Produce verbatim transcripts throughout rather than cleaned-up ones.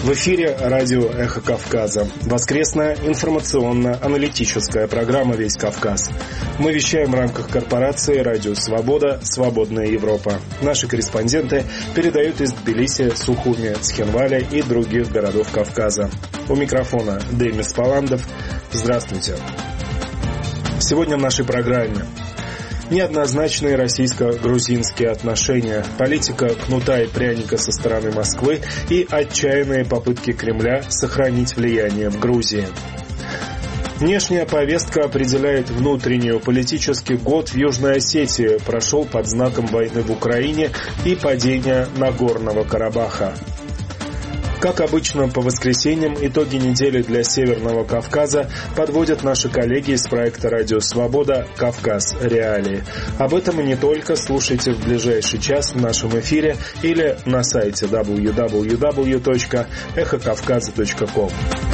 В эфире радио «Эхо Кавказа». Воскресная информационно-аналитическая программа «Весь Кавказ». Мы вещаем в рамках корпорации «Радио Свобода. Свободная Европа». Наши корреспонденты передают из Тбилиси, Сухуми, Цхинваля и других городов Кавказа. У микрофона Демис Паландов. Здравствуйте. Сегодня в нашей программе неоднозначные российско-грузинские отношения, политика кнута и пряника со стороны Москвы и отчаянные попытки Кремля сохранить влияние в Грузии. Внешняя повестка определяет внутреннюю. Политический год в Южной Осетии прошел под знаком войны в Украине и падения Нагорного Карабаха. Как обычно, по воскресеньям итоги недели для Северного Кавказа подводят наши коллеги из проекта «Радио Свобода. Кавказ. Реалии». Об этом и не только слушайте в ближайший час в нашем эфире или на сайте дабл ю дабл ю дабл ю точка эхо кавказа точка ком.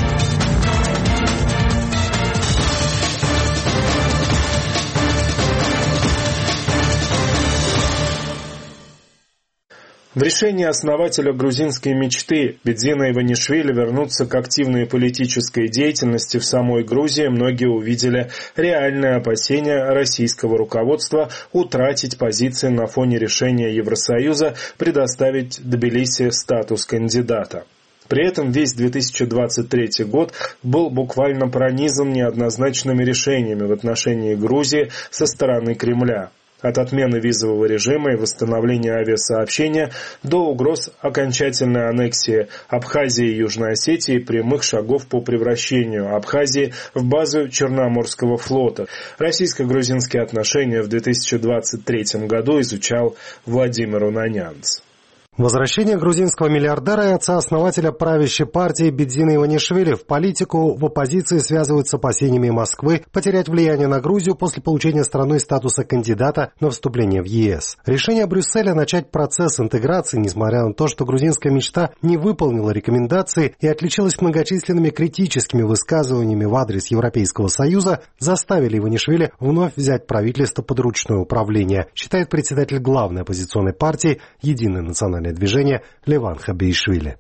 В решении основателя грузинской мечты Бедзина Иванишвили вернуться к активной политической деятельности в самой Грузии многие увидели реальное опасение российского руководства утратить позиции на фоне решения Евросоюза предоставить Тбилиси статус кандидата. При этом весь две тысячи двадцать третий год был буквально пронизан неоднозначными решениями в отношении Грузии со стороны Кремля. От отмены визового режима и восстановления авиасообщения до угроз окончательной аннексии Абхазии и Южной Осетии и прямых шагов по превращению Абхазии в базу Черноморского флота. Российско-грузинские отношения в две тысячи двадцать третьем году изучал Владимир Унанянц. Возвращение грузинского миллиардера и отца-основателя правящей партии Бедзина Иванишвили в политику в оппозиции связывают с опасениями Москвы потерять влияние на Грузию после получения страной статуса кандидата на вступление в ЕС. Решение Брюсселя начать процесс интеграции, несмотря на то, что грузинская мечта не выполнила рекомендации и отличилась многочисленными критическими высказываниями в адрес Европейского Союза, заставили Иванишвили вновь взять правительство под ручное управление, считает председатель главной оппозиционной партии «Единое национальное движение» Леван Хабиишвили.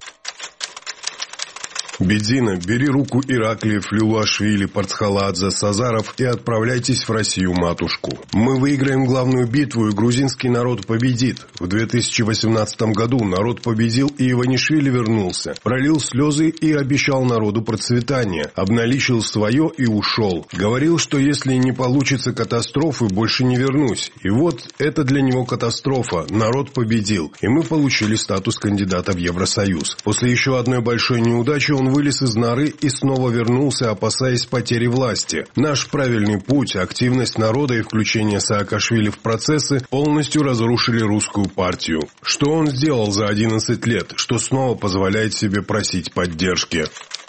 Бедзина, бери руку Ираклиев, Люлашвили, Парцхаладзе, Сазаров и отправляйтесь в Россию-матушку. Мы выиграем главную битву, и грузинский народ победит. В две тысячи восемнадцатом году народ победил, и Иванишвили вернулся. Пролил слезы и обещал народу процветание. Обналичил свое и ушел. Говорил, что если не получится катастрофы, больше не вернусь. И вот это для него катастрофа. Народ победил. И мы получили статус кандидата в Евросоюз. После еще одной большой неудачи он Он вылез из норы и снова вернулся, опасаясь потери власти. Наш правильный путь, активность народа и включение Саакашвили в процессы полностью разрушили русскую партию. Что он сделал за одиннадцать лет, что снова позволяет себе просить поддержки?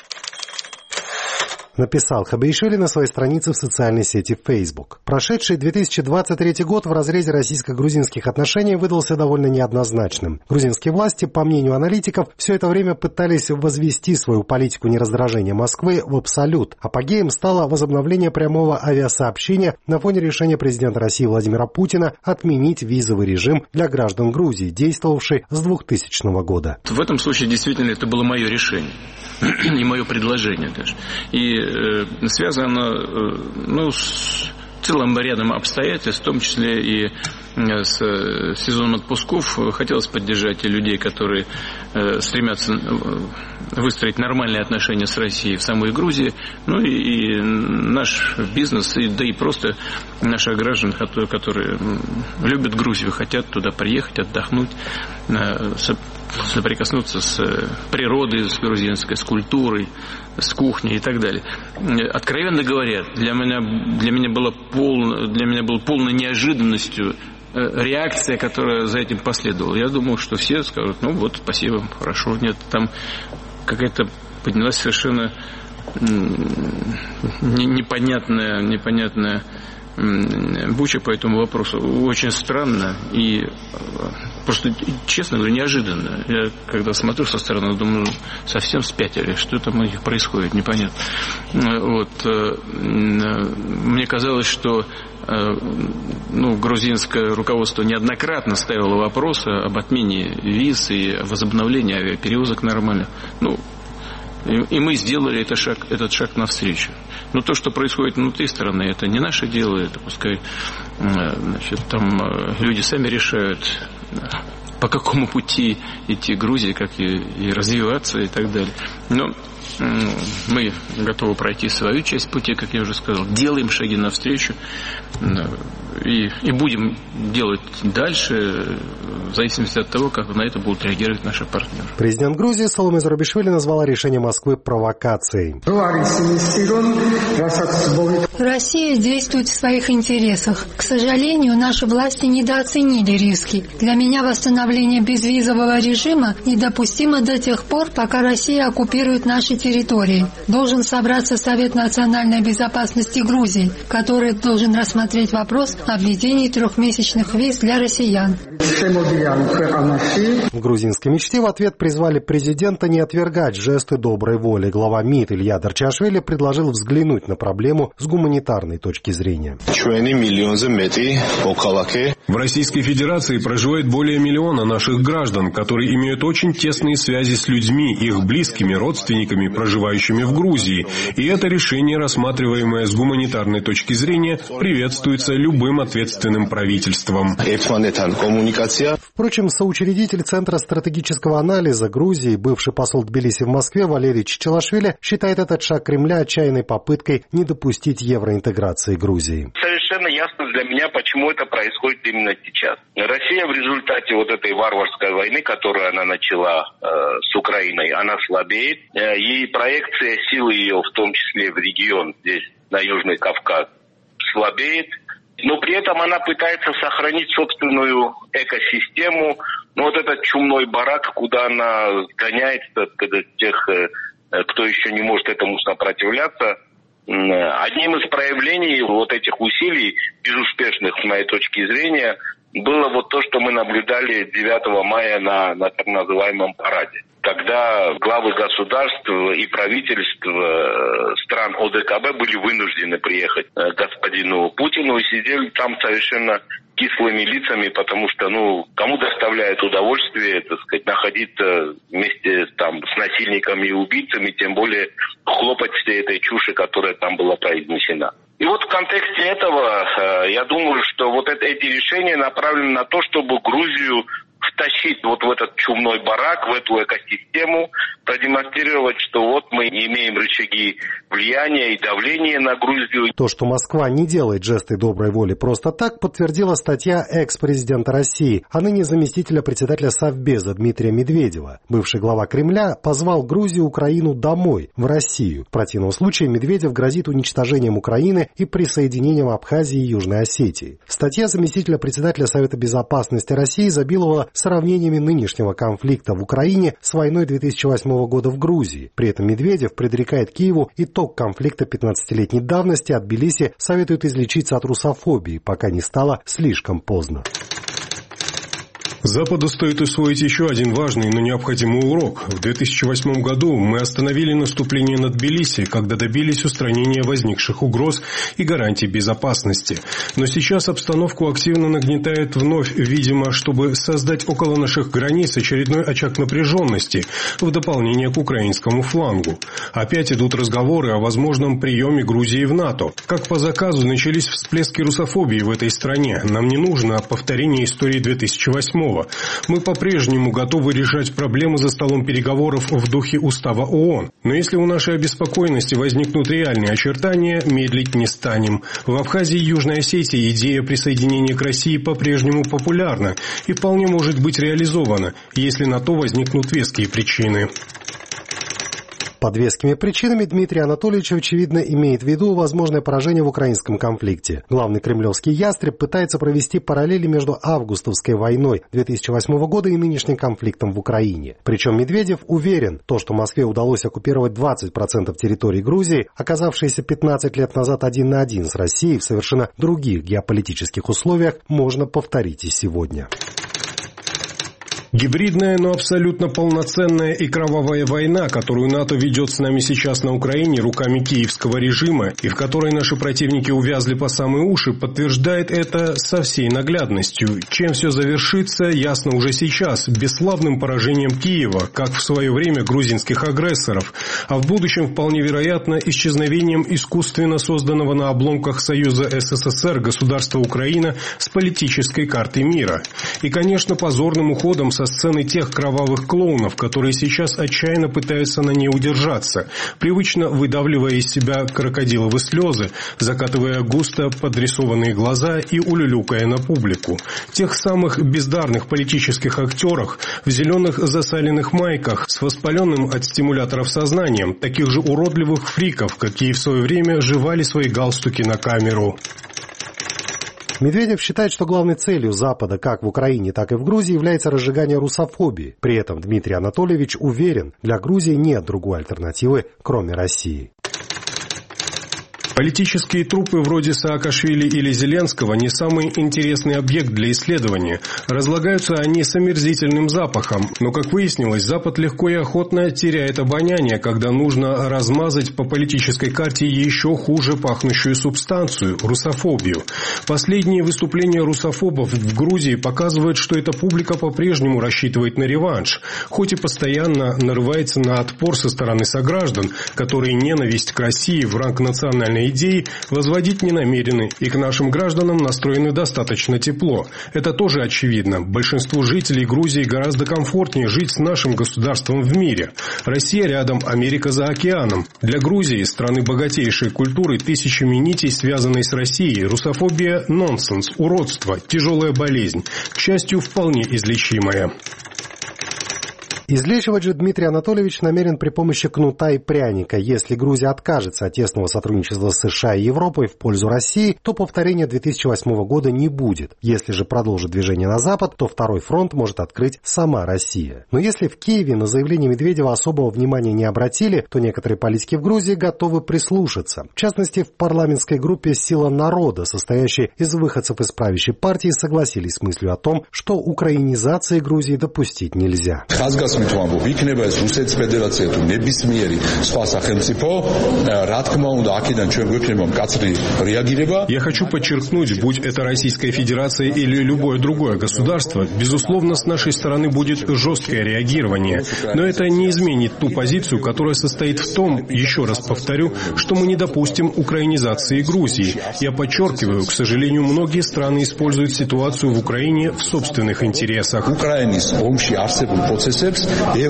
Написал Хабиишвили на своей странице в социальной сети Facebook. Прошедший две тысячи двадцать третий год в разрезе российско-грузинских отношений выдался довольно неоднозначным. Грузинские власти, по мнению аналитиков, все это время пытались возвести свою политику нераздражения Москвы в абсолют. Апогеем стало возобновление прямого авиасообщения на фоне решения президента России Владимира Путина отменить визовый режим для граждан Грузии, действовавший с двухтысячного года. В этом случае действительно это было мое решение и мое предложение даже. И э, связано оно э, ну, с целым рядом обстоятельств, в том числе и э, с э, сезоном отпусков. Хотелось поддержать и людей, которые э, стремятся э, выстроить нормальные отношения с Россией в самой Грузии, ну и, и наш бизнес, и, да и просто наших граждан, которые, которые любят Грузию, хотят туда приехать, отдохнуть, э, соприкоснуться с природой, с грузинской, с культурой, с кухней и так далее. Откровенно говоря, для меня, для меня, было, пол, для меня было полной неожиданностью реакция, которая за этим последовала. Я думал, что все скажут, ну вот, спасибо, хорошо. Нет, там какая-то поднялась совершенно непонятная, непонятная буча по этому вопросу. Очень странно и просто, честно говоря, неожиданно. Я когда смотрю со стороны, думаю, совсем спятили, что там у них происходит, непонятно. Вот. Мне казалось, что ну, грузинское руководство неоднократно ставило вопросы об отмене виз и возобновлении авиаперевозок нормально. Ну, И, и мы сделали этот шаг, этот шаг навстречу. Но то, что происходит внутри страны, это не наше дело, это пускай значит, там люди сами решают, по какому пути идти Грузии, как и, и развиваться и так далее. Но мы готовы пройти свою часть пути, как я уже сказал, делаем шаги навстречу и, и будем делать дальше, в зависимости от того, как на это будут реагировать наши партнеры. Президент Грузии Саломе Зурабишвили назвала решение Москвы провокацией. Россия действует в своих интересах. К сожалению, наши власти недооценили риски. Для меня восстановление безвизового режима недопустимо до тех пор, пока Россия оккупирует наши территории. Должен собраться Совет национальной безопасности Грузии, который должен рассмотреть вопрос о введении трехмесячных виз для россиян. В грузинской мечте в ответ призвали президента не отвергать жесты доброй воли. Глава МИД Илья Дарчашвили предложил взглянуть на проблему с гуманитарной точки зрения. В Российской Федерации проживает более миллиона наших граждан, которые имеют очень тесные связи с людьми, их близкими, родственниками, проживающими в Грузии. И это решение, рассматриваемое с гуманитарной точки зрения, приветствуется любым ответственным правительством. Впрочем, соучредитель Центра стратегического анализа Грузии, бывший посол Тбилиси в Москве Валерий Чичилашвили, считает этот шаг Кремля отчаянной попыткой не допустить евроинтеграции Грузии. Совершенно ясно для меня, почему это происходит именно сейчас. Россия в результате вот этой варварской войны, которую она начала э, с Украиной, она слабеет. Э, и проекция силы ее, в том числе в регион, здесь, на Южный Кавказ, слабеет. Но при этом она пытается сохранить собственную экосистему. Ну, вот этот чумной барак, куда она гоняет тех, кто еще не может этому сопротивляться. Одним из проявлений вот этих усилий, безуспешных с моей точки зрения, было вот то, что мы наблюдали девятого мая на, на так называемом параде. Когда главы государств и правительств стран ОДКБ были вынуждены приехать к господину Путину и сидели там совершенно кислыми лицами, потому что, ну, кому доставляет удовольствие, так сказать, находиться вместе там с насильниками и убийцами, тем более хлопать всей этой чуши, которая там была произнесена. И вот в контексте этого, я думаю, что вот это, эти решения направлены на то, чтобы Грузию втащить вот в этот чумной барак, в эту экосистему, продемонстрировать, что вот мы имеем рычаги влияния и давления на Грузию. То, что Москва не делает жесты доброй воли просто так, подтвердила статья экс-президента России, а ныне заместителя председателя Совбеза Дмитрия Медведева. Бывший глава Кремля позвал Грузию и Украину домой, в Россию. В противном случае Медведев грозит уничтожением Украины и присоединением Абхазии и Южной Осетии. Статья заместителя председателя Совета безопасности России изобиловала сравнениями нынешнего конфликта в Украине с войной две тысячи восьмого года в Грузии. При этом Медведев предрекает Киеву итог конфликта пятнадцатилетней давности, а Тбилиси советует излечиться от русофобии, пока не стало слишком поздно. Западу стоит усвоить еще один важный, но необходимый урок. В две тысячи восьмом году мы остановили наступление на Тбилиси, когда добились устранения возникших угроз и гарантий безопасности. Но сейчас обстановку активно нагнетает вновь, видимо, чтобы создать около наших границ очередной очаг напряженности в дополнение к украинскому флангу. Опять идут разговоры о возможном приеме Грузии в НАТО. Как по заказу начались всплески русофобии в этой стране. Нам не нужно повторение истории две тысячи восьмого. Мы по-прежнему готовы решать проблемы за столом переговоров в духе Устава ООН. Но если у нашей обеспокоенности возникнут реальные очертания, медлить не станем. В Абхазии и Южной Осетии идея присоединения к России по-прежнему популярна и вполне может быть реализована, если на то возникнут веские причины. Под вескими причинами Дмитрий Анатольевич, очевидно, имеет в виду возможное поражение в украинском конфликте. Главный кремлевский ястреб пытается провести параллели между августовской войной две тысячи восьмого года и нынешним конфликтом в Украине. Причем Медведев уверен, то, что Москве удалось оккупировать двадцать процентов территории Грузии, оказавшиеся пятнадцать лет назад один на один с Россией в совершенно других геополитических условиях, можно повторить и сегодня. Гибридная, но абсолютно полноценная и кровавая война, которую НАТО ведет с нами сейчас на Украине руками киевского режима, и в которой наши противники увязли по самые уши, подтверждает это со всей наглядностью. Чем все завершится, ясно уже сейчас, бесславным поражением Киева, как в свое время грузинских агрессоров, а в будущем вполне вероятно исчезновением искусственно созданного на обломках Союза СССР государства Украина с политической карты мира. И, конечно, позорным уходом со сцены тех кровавых клоунов, которые сейчас отчаянно пытаются на ней удержаться, привычно выдавливая из себя крокодиловые слезы, закатывая густо подрисованные глаза и улюлюкая на публику. Тех самых бездарных политических актерах в зеленых засаленных майках с воспаленным от стимуляторов сознанием, таких же уродливых фриков, какие в свое время жевали свои галстуки на камеру. Медведев считает, что главной целью Запада как в Украине, так и в Грузии является разжигание русофобии. При этом Дмитрий Анатольевич уверен, для Грузии нет другой альтернативы, кроме России. Политические трупы вроде Саакашвили или Зеленского не самый интересный объект для исследования. Разлагаются они с омерзительным запахом. Но, как выяснилось, Запад легко и охотно теряет обоняние, когда нужно размазать по политической карте еще хуже пахнущую субстанцию – русофобию. Последние выступления русофобов в Грузии показывают, что эта публика по-прежнему рассчитывает на реванш, хоть и постоянно нарывается на отпор со стороны сограждан, которые ненависть к России в ранг национальной идеи возводить не намерены и к нашим гражданам настроены достаточно тепло. Это тоже очевидно. Большинству жителей Грузии гораздо комфортнее жить с нашим государством в мире. Россия рядом, Америка за океаном. Для Грузии, страны богатейшей культуры, тысячами нитей, связанной с Россией, русофобия – нонсенс, уродство, тяжелая болезнь. К счастью, вполне излечимая. Излечивать же Дмитрий Анатольевич намерен при помощи кнута и пряника. Если Грузия откажется от тесного сотрудничества с США и Европой в пользу России, то повторения две тысячи восьмого года не будет. Если же продолжит движение на Запад, то второй фронт может открыть сама Россия. Но если в Киеве на заявление Медведева особого внимания не обратили, то некоторые политики в Грузии готовы прислушаться. В частности, в парламентской группе «Сила народа», состоящей из выходцев из правящей партии, согласились с мыслью о том, что украинизации Грузии допустить нельзя. იქნება ეს რუსეთის ფედერაცია თუ ნებისმიერი სხვა სახელმწიფო, რა თქმა უნდა, აქედან ჩვენ გვექნება მკაცრი რეაგირება. Я хочу подчеркнуть, будь это Российская Федерация или любое другое государство, безусловно, с нашей стороны будет жесткое реагирование. Но это не изменит ту позицию, которая состоит в том, еще раз повторю, что мы не допустим украинизации Грузии. Я подчеркиваю, к сожалению, многие страны используют ситуацию в Украине в собственных интересах. Украиნის ომში არსებულ პროცესებს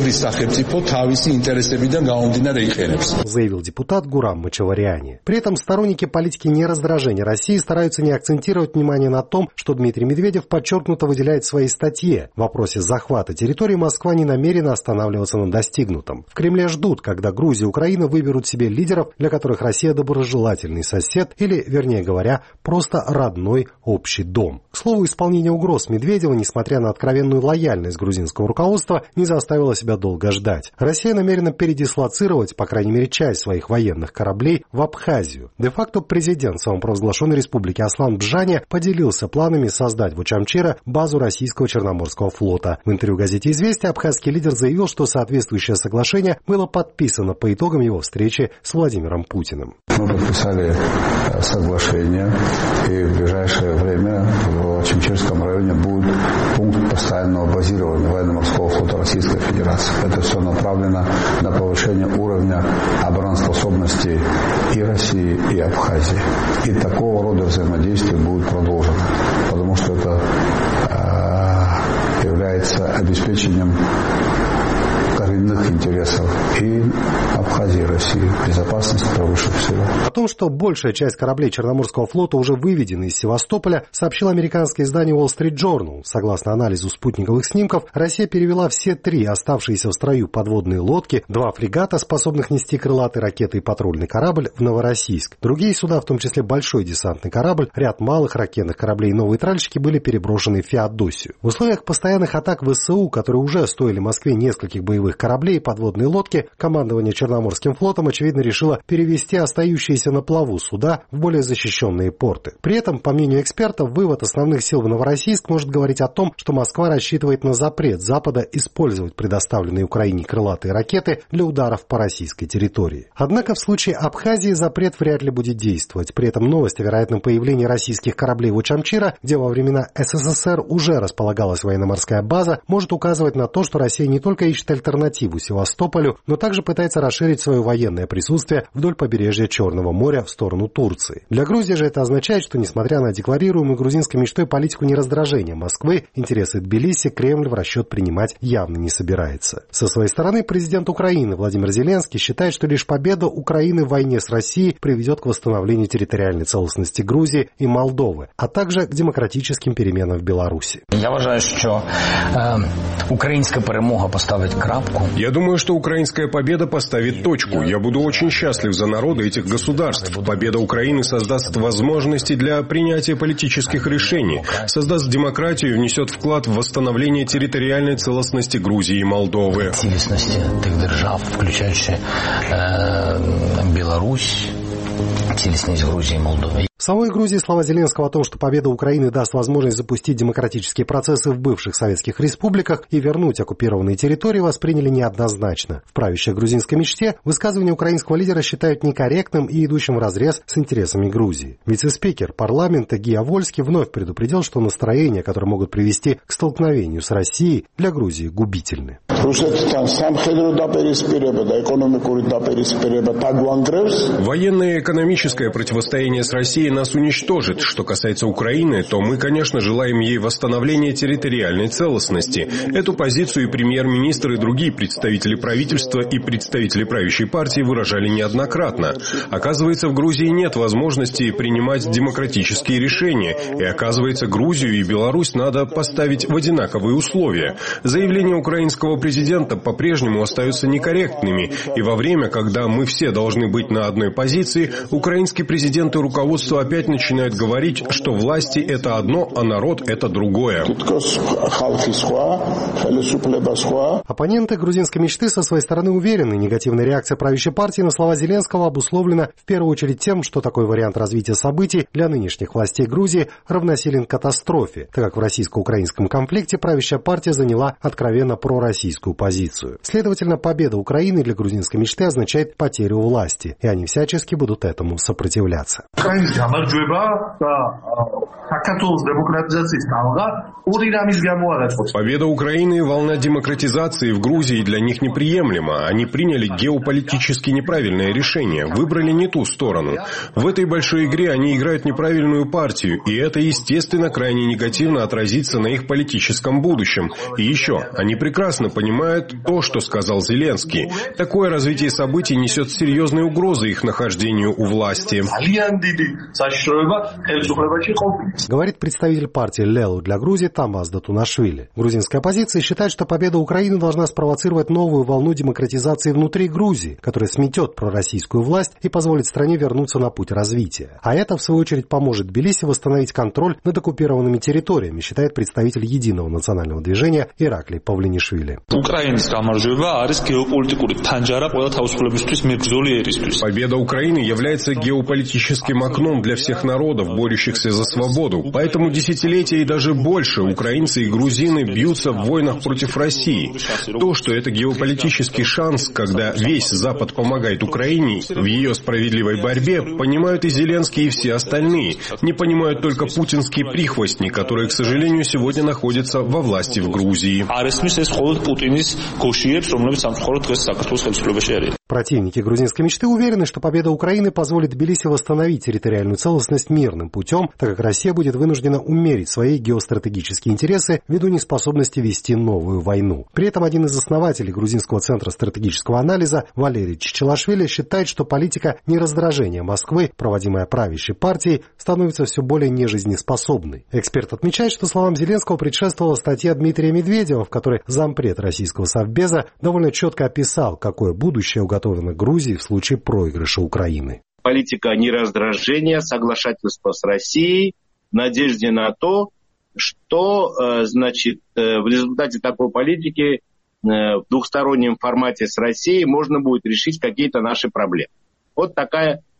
заявил депутат Гурам Мачавариани. При этом сторонники политики нераздражения России стараются не акцентировать внимание на том, что Дмитрий Медведев подчеркнуто выделяет в своей статье. В вопросе захвата территории Москва не намерена останавливаться на достигнутом. В Кремле ждут, когда Грузия и Украина выберут себе лидеров, для которых Россия доброжелательный сосед или, вернее говоря, просто родной общий дом. К слову, исполнение угроз Медведева, несмотря на откровенную лояльность грузинского руководства, не заставила себя долго ждать. Россия намерена передислоцировать, по крайней мере, часть своих военных кораблей в Абхазию. Де-факто президент самопровозглашенной республики Аслан Бжаня поделился планами создать в Учамчире базу российского Черноморского флота. В интервью газете «Известия» абхазский лидер заявил, что соответствующее соглашение было подписано по итогам его встречи с Владимиром Путиным. Мы подписали соглашение, и в ближайшее время в Учамчирском районе будет пункт постоянного базирования военно-морского флота Российской Федерации. Это все направлено на повышение уровня обороноспособности и России, и Абхазии. И такого рода взаимодействие будет продолжено, потому что это э, является обеспечением коренных интересов и Абхазии, и России. Безопасность превыше всего. О том, что большая часть кораблей Черноморского флота уже выведена из Севастополя, сообщило американское издание Wall Street Journal. Согласно анализу спутниковых снимков, Россия перевела все три оставшиеся в строю подводные лодки, два фрегата, способных нести крылатые ракеты и патрульный корабль, в Новороссийск. Другие суда, в том числе большой десантный корабль, ряд малых ракетных кораблей и новые тральщики, были переброшены в Феодосию. В условиях постоянных атак ВСУ, которые уже стоили Москве нескольких боевых кораблей и подводные лодки, командование Черноморским флотом, очевидно, решило перевести остающиеся находящиеся на плаву суда в более защищенные порты. При этом, по мнению экспертов, вывод основных сил в Новороссийск может говорить о том, что Москва рассчитывает на запрет Запада использовать предоставленные Украине крылатые ракеты для ударов по российской территории. Однако в случае Абхазии запрет вряд ли будет действовать. При этом новость о вероятном появлении российских кораблей у Очамчира, где во времена СССР уже располагалась военно-морская база, может указывать на то, что Россия не только ищет альтернативу Севастополю, но также пытается расширить свое военное присутствие вдоль побережья Черного моря в сторону Турции. Для Грузии же это означает, что, несмотря на декларируемую грузинской мечтой политику нераздражения Москвы, интересы Тбилиси Кремль в расчет принимать явно не собирается. Со своей стороны, президент Украины Владимир Зеленский считает, что лишь победа Украины в войне с Россией приведет к восстановлению территориальной целостности Грузии и Молдовы, а также к демократическим переменам в Беларуси. Я вважаю, что э, украинская перемога поставит крапку. Я думаю, что украинская победа поставит точку. Я буду очень счастлив за народы этих государств. Победа Украины создаст возможности для принятия политических решений, создаст демократию и внесет вклад в восстановление территориальной целостности Грузии и Молдовы. Цілісності тих держав, включаючи э, Беларусь, цілісність Грузии и Молдовы. В самой Грузии слова Зеленского о том, что победа Украины даст возможность запустить демократические процессы в бывших советских республиках и вернуть оккупированные территории, восприняли неоднозначно. В правящей грузинской мечте высказывание украинского лидера считают некорректным и идущим вразрез с интересами Грузии. Вице-спикер парламента Гия Вольский вновь предупредил, что настроения, которые могут привести к столкновению с Россией, для Грузии губительны. Военное и экономическое противостояние с Россией нас уничтожит. Что касается Украины, то мы, конечно, желаем ей восстановления территориальной целостности. Эту позицию и премьер-министр, и другие представители правительства и представители правящей партии выражали неоднократно. Оказывается, в Грузии нет возможности принимать демократические решения. И оказывается, Грузию и Беларусь надо поставить в одинаковые условия. Заявления украинского президента по-прежнему остаются некорректными. И во время, когда мы все должны быть на одной позиции, украинский президент и руководство опять начинают говорить, что власти – это одно, а народ – это другое. Оппоненты грузинской мечты со своей стороны уверены, негативная реакция правящей партии на слова Зеленского обусловлена в первую очередь тем, что такой вариант развития событий для нынешних властей Грузии равносилен катастрофе, так как в российско-украинском конфликте правящая партия заняла откровенно пророссийскую позицию. Следовательно, победа Украины для грузинской мечты означает потерю власти, и они всячески будут этому сопротивляться. Победа Украины и волна демократизации в Грузии для них неприемлема. Они приняли геополитически неправильное решение, выбрали не ту сторону. В этой большой игре они играют неправильную партию, и это, естественно, крайне негативно отразится на их политическом будущем. И еще, они прекрасно понимают то, что сказал Зеленский. Такое развитие событий несет серьезные угрозы их нахождению у власти. Говорит представитель партии Лелу для Грузии Тамас Датунашвили. Грузинская оппозиция считает, что победа Украины должна спровоцировать новую волну демократизации внутри Грузии, которая сметет пророссийскую власть и позволит стране вернуться на путь развития. А это, в свою очередь, поможет Тбилиси восстановить контроль над оккупированными территориями, считает представитель Единого национального движения Ираклий Павлинишвили. Победа Украины является геополитическим окном для всех народов, борющихся за свободу. Поэтому десятилетия и даже больше украинцы и грузины бьются в войнах против России. То, что это геополитический шанс, когда весь Запад помогает Украине в ее справедливой борьбе, понимают и Зеленский, и все остальные. Не понимают только путинские прихвостни, которые, к сожалению, сегодня находятся во власти в Грузии. Противники грузинской мечты уверены, что победа Украины позволит Тбилиси восстановить территориальную целостность мирным путем, так как Россия будет вынуждена умерить свои геостратегические интересы ввиду неспособности вести новую войну. При этом один из основателей Грузинского центра стратегического анализа Валерий Чичилашвили считает, что политика нераздражения Москвы, проводимая правящей партией, становится все более нежизнеспособной. Эксперт отмечает, что словам Зеленского предшествовала статья Дмитрия Медведева, в которой зампред российского совбеза довольно четко описал, какое будущее уготовано Грузии в случае проигрыша Украины. Политика нераздражения, соглашательства с Россией, в надежде на то, что, значит, в результате такой политики в двухстороннем формате с Россией можно будет решить какие-то наши проблемы. Вот такая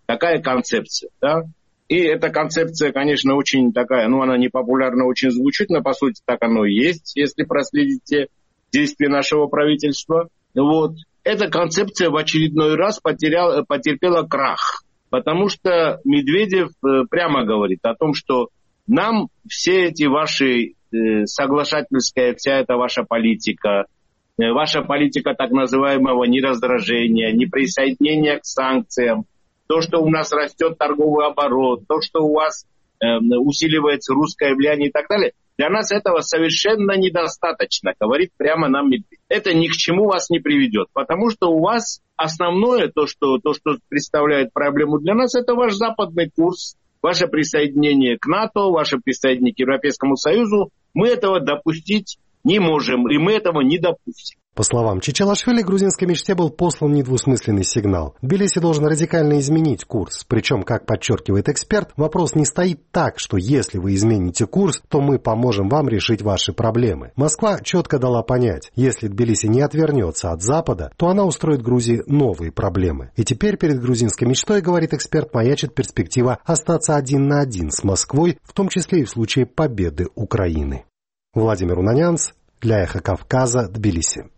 такая концепция, да. И эта концепция, конечно, очень такая, ну, она не популярно очень звучит, но, по сути, так оно и есть, если проследите действия нашего правительства. Вот. Эта концепция в очередной раз потеряла, потерпела крах, потому что Медведев прямо говорит о том, что нам все эти ваши э, соглашательская, вся эта ваша политика, э, ваша политика так называемого нераздражения, неприсоединения к санкциям, то, что у нас растет торговый оборот, то, что у вас э, усиливается русское влияние и так далее, для нас этого совершенно недостаточно, говорит прямо нам Медведев. Это ни к чему вас не приведет, потому что у вас основное, то, что, то, что представляет проблему для нас, это ваш западный курс, ваше присоединение к НАТО, ваше присоединение к Европейскому Союзу. Мы этого допустить не можем, и мы этого не допустим. По словам Чичилашвили, грузинской мечте был послан недвусмысленный сигнал. Тбилиси должен радикально изменить курс. Причем, как подчеркивает эксперт, вопрос не стоит так, что если вы измените курс, то мы поможем вам решить ваши проблемы. Москва четко дала понять, если Тбилиси не отвернется от Запада, то она устроит Грузии новые проблемы. И теперь перед грузинской мечтой, говорит эксперт, маячит перспектива остаться один на один с Москвой, в том числе и в случае победы Украины. Владимир Унанянц для Эхо Кавказа, Тбилиси.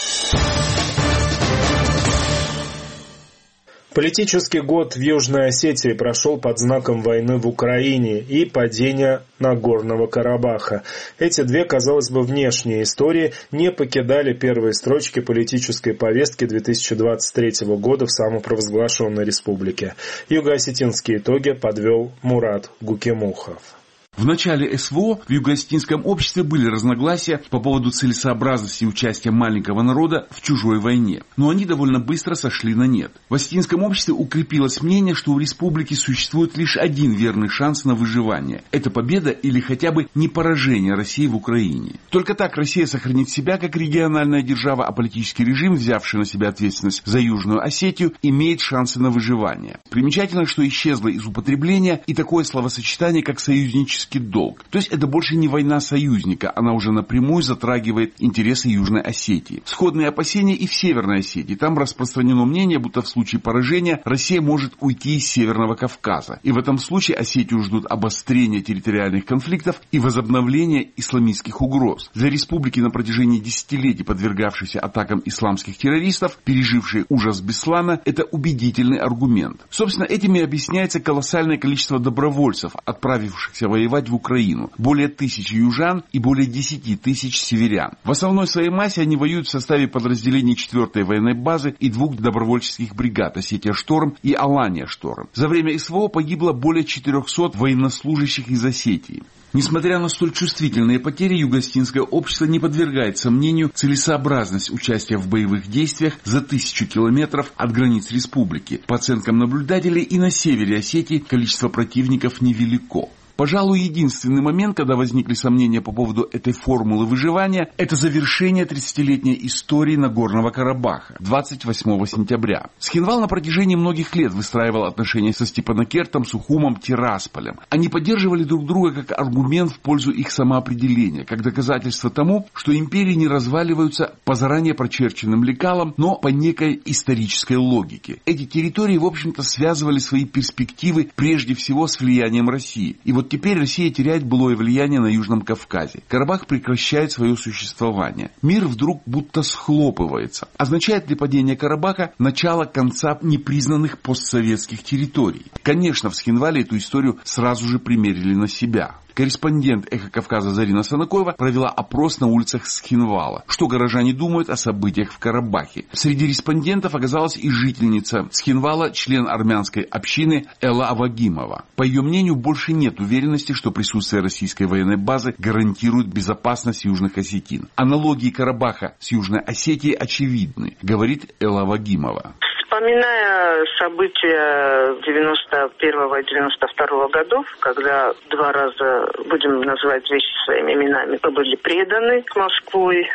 Политический год в Южной Осетии прошел под знаком войны в Украине и падения Нагорного Карабаха. Эти две, казалось бы, внешние истории не покидали первые строчки политической повестки две тысячи двадцать третьего года в самопровозглашенной республике. Юго-осетинские итоги подвел Мурат Гукемухов. В начале СВО в юго-осетинском обществе были разногласия по поводу целесообразности участия маленького народа в чужой войне, но они довольно быстро сошли на нет. В осетинском обществе укрепилось мнение, что у республики существует лишь один верный шанс на выживание – это победа или хотя бы не поражение России в Украине. Только так Россия сохранит себя как региональная держава, а политический режим, взявший на себя ответственность за Южную Осетию, имеет шансы на выживание. Примечательно, что исчезло из употребления и такое словосочетание, как союзничество долг. То есть это больше не война союзника, она уже напрямую затрагивает интересы Южной Осетии. Сходные опасения и в Северной Осетии. Там распространено мнение, будто в случае поражения Россия может уйти из Северного Кавказа. И в этом случае Осетию ждут обострения территориальных конфликтов и возобновления исламистских угроз. Для республики, на протяжении десятилетий подвергавшейся атакам исламских террористов, пережившей ужас Беслана, это убедительный аргумент. Собственно, этим и объясняется колоссальное количество добровольцев, отправившихся воевать в Украину. Более тысячи южан и более десяти тысяч северян. В основной своей массе они воюют в составе подразделений четвертой военной базы и двух добровольческих бригад Осетия Шторм и Алания Шторм. За время СВО погибло более четырехсот военнослужащих из Осетии. Несмотря на столь чувствительные потери, юго-осетинское общество не подвергает сомнению целесообразность участия в боевых действиях за тысячу километров от границ республики. По оценкам наблюдателей, и на севере Осетии количество противников невелико. Пожалуй, единственный момент, когда возникли сомнения по поводу этой формулы выживания, это завершение тридцатилетней истории Нагорного Карабаха двадцать восьмого сентября. Схинвал на протяжении многих лет выстраивал отношения со Степанакертом, Сухумом, Тирасполем. Они поддерживали друг друга как аргумент в пользу их самоопределения, как доказательство тому, что империи не разваливаются по заранее прочерченным лекалам, но по некой исторической логике. Эти территории, в общем-то, связывали свои перспективы прежде всего с влиянием России. И вот теперь Россия теряет былое влияние на Южном Кавказе. Карабах прекращает свое существование. Мир вдруг будто схлопывается. Означает ли падение Карабаха начало конца непризнанных постсоветских территорий? Конечно, в Схинвале эту историю сразу же примерили на себя. Корреспондент «Эхо Кавказа» Зарина Санакоева провела опрос на улицах Схинвала. Что горожане думают о событиях в Карабахе? Среди респондентов оказалась и жительница Схинвала, член армянской общины Элла Авагимова. По ее мнению, больше нет уверенности, что присутствие российской военной базы гарантирует безопасность южных осетин. Аналогии Карабаха с Южной Осетией очевидны, говорит Элла Авагимова. Вспоминая события девяносто первого и девяносто второго годов, когда два раза, будем называть вещи своими именами, мы были преданы Москвой, в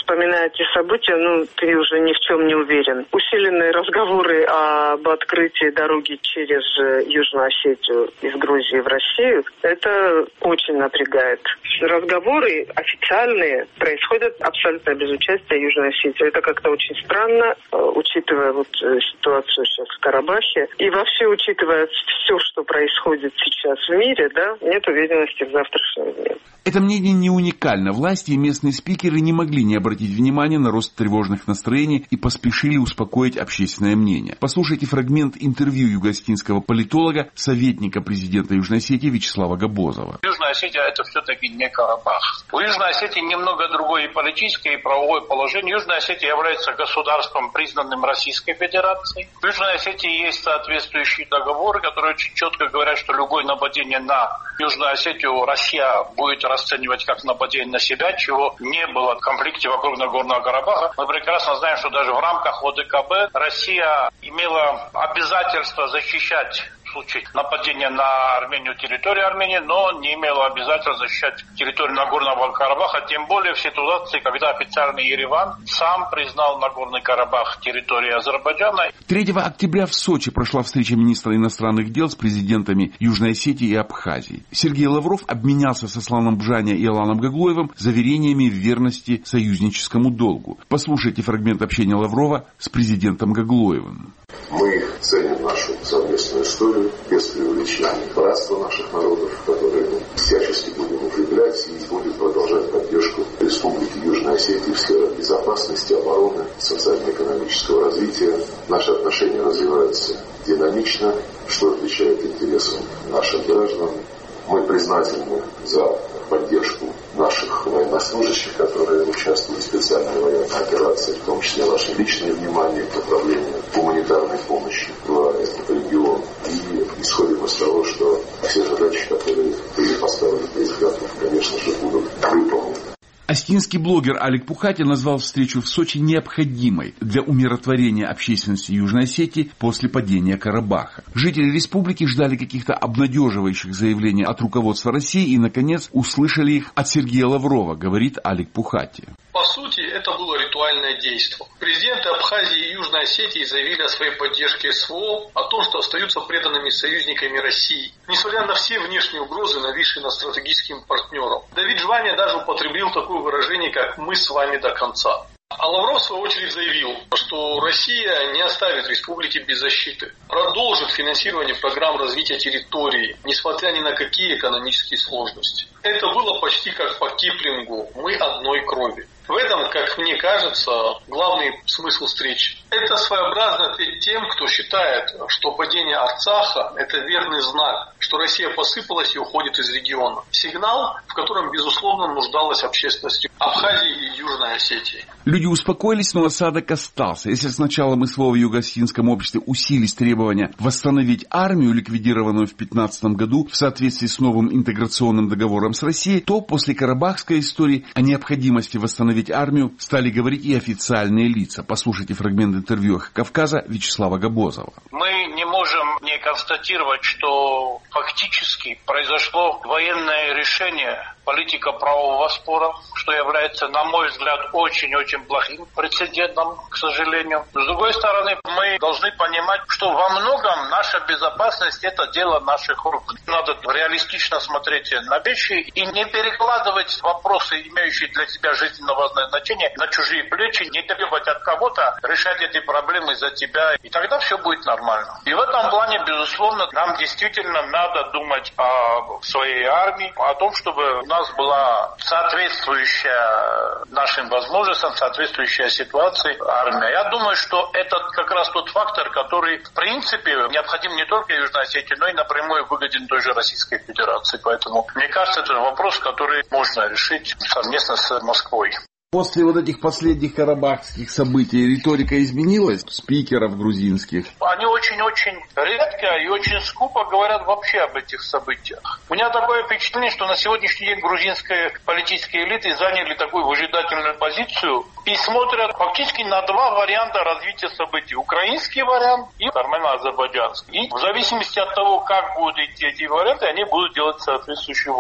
вспоминая эти события, ну, ты уже ни в чем не уверен. Усиленные разговоры об открытии дороги через Южную Осетию из Грузии в Россию, это очень напрягает. Разговоры официальные происходят абсолютно без участия Южной Осетии. Это как-то очень странно, учитывая вот ситуацию сейчас в Карабахе. И вообще, учитывая все, что происходит сейчас в мире, да, нет уверенности в завтрашнем дне. Это мнение не уникально. Власти и местные спикеры не могли не обратить внимания на рост тревожных настроений и поспешили успокоить общественное мнение. Послушайте фрагмент интервью юго-осетинского политолога, советника президента Южной Осетии Вячеслава Габозова. Южная Осетия – это все-таки не Карабах. У Южной Осетии немного другое и политическое, и правовое положение. Южная Осетия является государством, признанным Российской Федерацией. В Южной Осетии есть соответствующие договоры, которые очень четко говорят, что любое нападение на Южную Осетию Россия будет расценивать как нападение на себя, чего не было в конфликте вокруг Нагорного Карабаха. Мы прекрасно знаем, что даже в рамках ОДКБ Россия имела обязательство защищать в случае нападения на Армению территорию Армении, но не имела обязательства защищать территорию Нагорного Карабаха, тем более в ситуации, когда официальный Ереван сам признал Нагорный Карабах территорией Азербайджана. третьего октября в Сочи прошла встреча министра иностранных дел с президентами Южной Осетии и Абхазии. Сергей Лавров обменялся с Асланом Бжаня и Аланом Гаглоевым заверениями в верности союзническому долгу. Послушайте фрагмент общения Лаврова с президентом Гаглоевым. Мы ценим нашу совместную историю без преувеличения братства наших народов, которые мы всячески будем укреплять и будем продолжать поддержку Республики Южной Осетии в сферах безопасности, обороны, социально-экономического развития. Наши отношения развиваются динамично, что отвечает интересам наших граждан. Мы признательны за поддержку наших военнослужащих, которые участвуют в специальной военной операции, в том числе ваше личное внимание к направлению гуманитарной помощи в этот регион. И исходим из того, что все задачи, которые были поставлены президентом, конечно же, будут выполнены. Остинский блогер Алик Пухати назвал встречу в Сочи необходимой для умиротворения общественности Южной Осетии после падения Карабаха. Жители республики ждали каких-то обнадеживающих заявлений от руководства России и, наконец, услышали их от Сергея Лаврова, говорит Алик Пухати. По сути, это было ритуальное действие. Президенты Абхазии и Южной Осетии заявили о своей поддержке СВО, о том, что остаются преданными союзниками России, несмотря на все внешние угрозы, нависшие над стратегическим партнером. Давид Жваня даже употребил такое выражение, как «мы с вами до конца». А Лавров, в свою очередь, заявил, что Россия не оставит республики без защиты, продолжит финансирование программ развития территории, несмотря ни на какие экономические сложности. Это было почти как по Киплингу «мы одной крови». В этом, как мне кажется, главный смысл встречи. Это своеобразно ответ тем, кто считает, что падение Арцаха – это верный знак, что Россия посыпалась и уходит из региона. Сигнал, в котором, безусловно, нуждалась общественность Абхазии и Южной Осетии. Люди успокоились, но осадок остался. Если сначала мы СВО в юго-осетинском обществе усилились требования восстановить армию, ликвидированную в две тысячи пятнадцатом году в соответствии с новым интеграционным договором с Россией, то после карабахской истории о необходимости восстановить армию стали говорить и официальные лица. Послушайте фрагмент интервью «Эхо Кавказа» Вячеслава Габозова. Мы не можем не констатировать, что фактически произошло военное решение, политика правового спора, что является, на мой взгляд, очень-очень плохим прецедентом, к сожалению. С другой стороны, мы должны понимать, что во многом наша безопасность – это дело наших рук. Надо реалистично смотреть на вещи и не перекладывать вопросы, имеющие для тебя жизненно важное значение, на чужие плечи, не требовать от кого-то решать эти проблемы за тебя, и тогда все будет нормально. И в этом плане, безусловно, нам действительно надо думать о своей армии, о том, чтобы у нас была соответствующая нашим возможностям, соответствующая ситуации армия. Я думаю, что это как раз тот фактор, который, в принципе, необходим не только Южной Осетии, но и напрямую выгоден той же Российской Федерации. Поэтому, мне кажется, это вопрос, который можно решить совместно с Москвой. После вот этих последних карабахских событий риторика изменилась спикеров грузинских? Они очень-очень редко и очень скупо говорят вообще об этих событиях. У меня такое впечатление, что на сегодняшний день грузинские политические элиты заняли такую выжидательную позицию и смотрят фактически на два варианта развития событий. Украинский вариант и армяно-азербайджанский. И в зависимости от того, как будут идти эти варианты, они будут делать соответствующие выводы.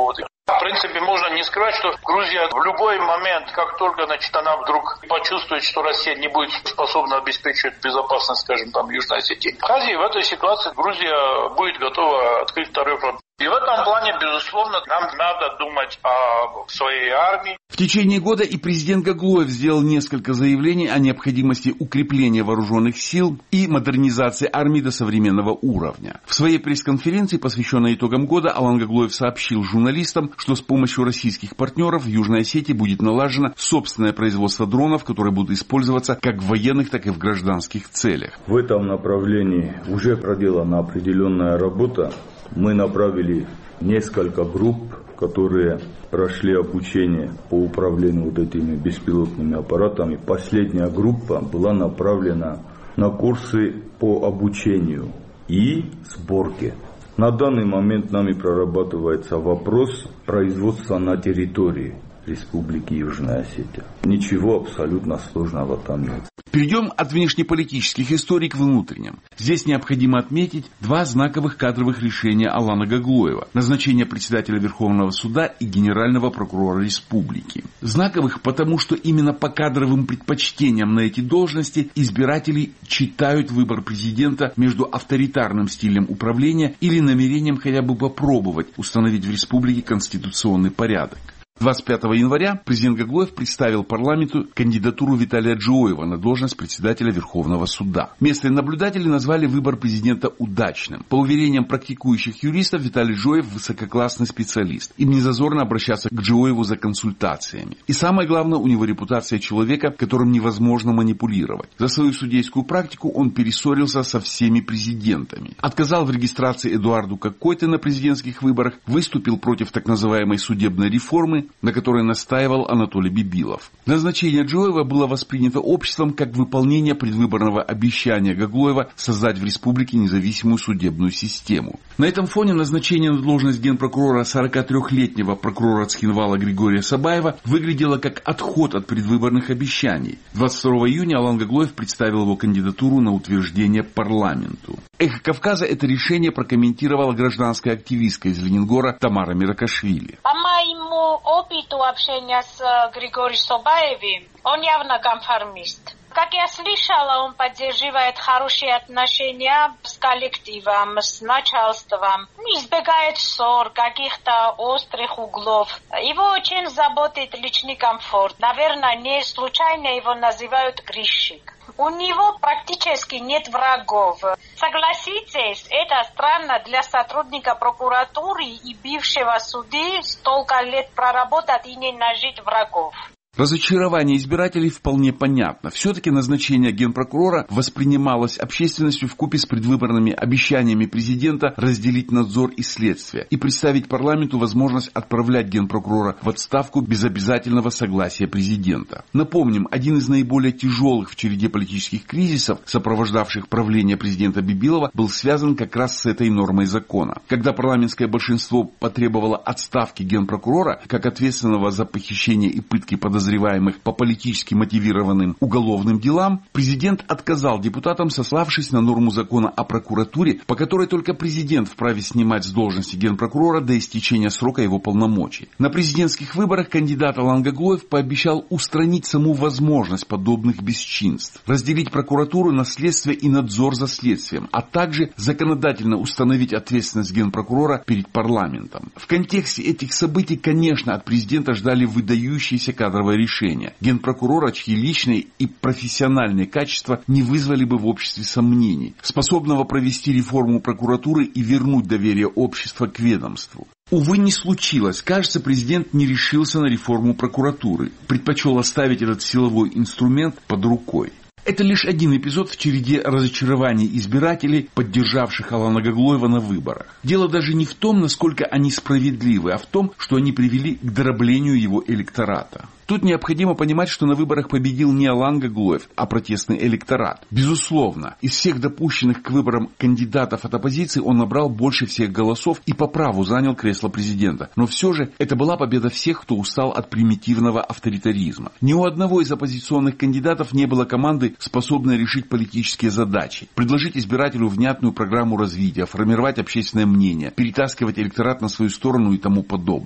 В принципе, можно не скрывать, что Грузия в любой момент, как только, значит, она вдруг почувствует, что Россия не будет способна обеспечивать безопасность, скажем, там, Южной Осетии, в Абхазии, в этой ситуации Грузия будет готова открыть второй фронт. И в этом плане, безусловно, нам надо думать о своей армии. В течение года и президент Гаглоев сделал несколько заявлений о необходимости укрепления вооруженных сил и модернизации армии до современного уровня. В своей пресс-конференции, посвященной итогам года, Алан Гаглоев сообщил журналистам, что с помощью российских партнеров в Южной Осетии будет налажено собственное производство дронов, которые будут использоваться как в военных, так и в гражданских целях. В этом направлении уже проделана определенная работа. Мы направили несколько групп, которые прошли обучение по управлению вот этими беспилотными аппаратами. Последняя группа была направлена на курсы по обучению и сборке. На данный момент нами прорабатывается вопрос производства на территории Республики Южная Осетия. Ничего абсолютно сложного там нет. Перейдем от внешнеполитических историй к внутренним. Здесь необходимо отметить два знаковых кадровых решения Алана Гаглоева. Назначение председателя Верховного суда и генерального прокурора республики. Знаковых, потому что именно по кадровым предпочтениям на эти должности избиратели читают выбор президента между авторитарным стилем управления или намерением хотя бы попробовать установить в республике конституционный порядок. двадцать пятого января президент Гаглоев представил парламенту кандидатуру Виталия Джоева на должность председателя Верховного суда. Местные наблюдатели назвали выбор президента удачным. По уверениям практикующих юристов, Виталий Джоев – высококлассный специалист. Им не зазорно обращаться к Джоеву за консультациями. И самое главное, у него репутация человека, которым невозможно манипулировать. За свою судейскую практику он перессорился со всеми президентами. Отказал в регистрации Эдуарду Кокойте на президентских выборах, выступил против так называемой судебной реформы, на которой настаивал Анатолий Бибилов. Назначение Джоева было воспринято обществом как выполнение предвыборного обещания Гаглоева создать в республике независимую судебную систему. На этом фоне назначение на должность генпрокурора сорокатрёхлетнего прокурора Цхинвала Григория Сабаева выглядело как отход от предвыборных обещаний. двадцать второго июня Алан Гаглоев представил его кандидатуру на утверждение парламенту. «Эхо Кавказа» это решение прокомментировала гражданская активистка из Ленингора Тамара Миракашвили. По моему опыту общения с Григорием Собаевым, он явно конформист. Как я слышала, он поддерживает хорошие отношения с коллективом, с начальством, избегает ссор, каких-то острых углов. Его очень заботит личный комфорт. Наверное, не случайно его называют грешник. У него практически нет врагов. Согласитесь, это странно для сотрудника прокуратуры и бывшего судьи столько лет проработать и не нажить врагов. Разочарование избирателей вполне понятно. Все-таки назначение генпрокурора воспринималось общественностью вкупе с предвыборными обещаниями президента разделить надзор и следствие и представить парламенту возможность отправлять генпрокурора в отставку без обязательного согласия президента. Напомним, один из наиболее тяжелых в череде политических кризисов, сопровождавших правление президента Бибилова, был связан как раз с этой нормой закона. Когда парламентское большинство потребовало отставки генпрокурора как ответственного за похищение и пытки подозреваемых по политически мотивированным уголовным делам, президент отказал депутатам, сославшись на норму закона о прокуратуре, по которой только президент вправе снимать с должности генпрокурора до истечения срока его полномочий. На президентских выборах кандидат Алан Гаглоев пообещал устранить саму возможность подобных бесчинств, разделить прокуратуру на следствие и надзор за следствием, а также законодательно установить ответственность генпрокурора перед парламентом. В контексте этих событий, конечно, от президента ждали выдающиеся кадровые решения генпрокурора, чьи личные и профессиональные качества не вызвали бы в обществе сомнений, способного провести реформу прокуратуры и вернуть доверие общества к ведомству. Увы, не случилось. Кажется, президент не решился на реформу прокуратуры, предпочел оставить этот силовой инструмент под рукой. Это лишь один эпизод в череде разочарований избирателей, поддержавших Алана Гаглоева на выборах. Дело даже не в том, насколько они справедливы, а в том, что они привели к дроблению его электората. Тут необходимо понимать, что на выборах победил не Алан Гаглоев, а протестный электорат. Безусловно, из всех допущенных к выборам кандидатов от оппозиции он набрал больше всех голосов и по праву занял кресло президента. Но все же это была победа всех, кто устал от примитивного авторитаризма. Ни у одного из оппозиционных кандидатов не было команды, способной решить политические задачи, предложить избирателю внятную программу развития, формировать общественное мнение, перетаскивать электорат на свою сторону и тому подобное.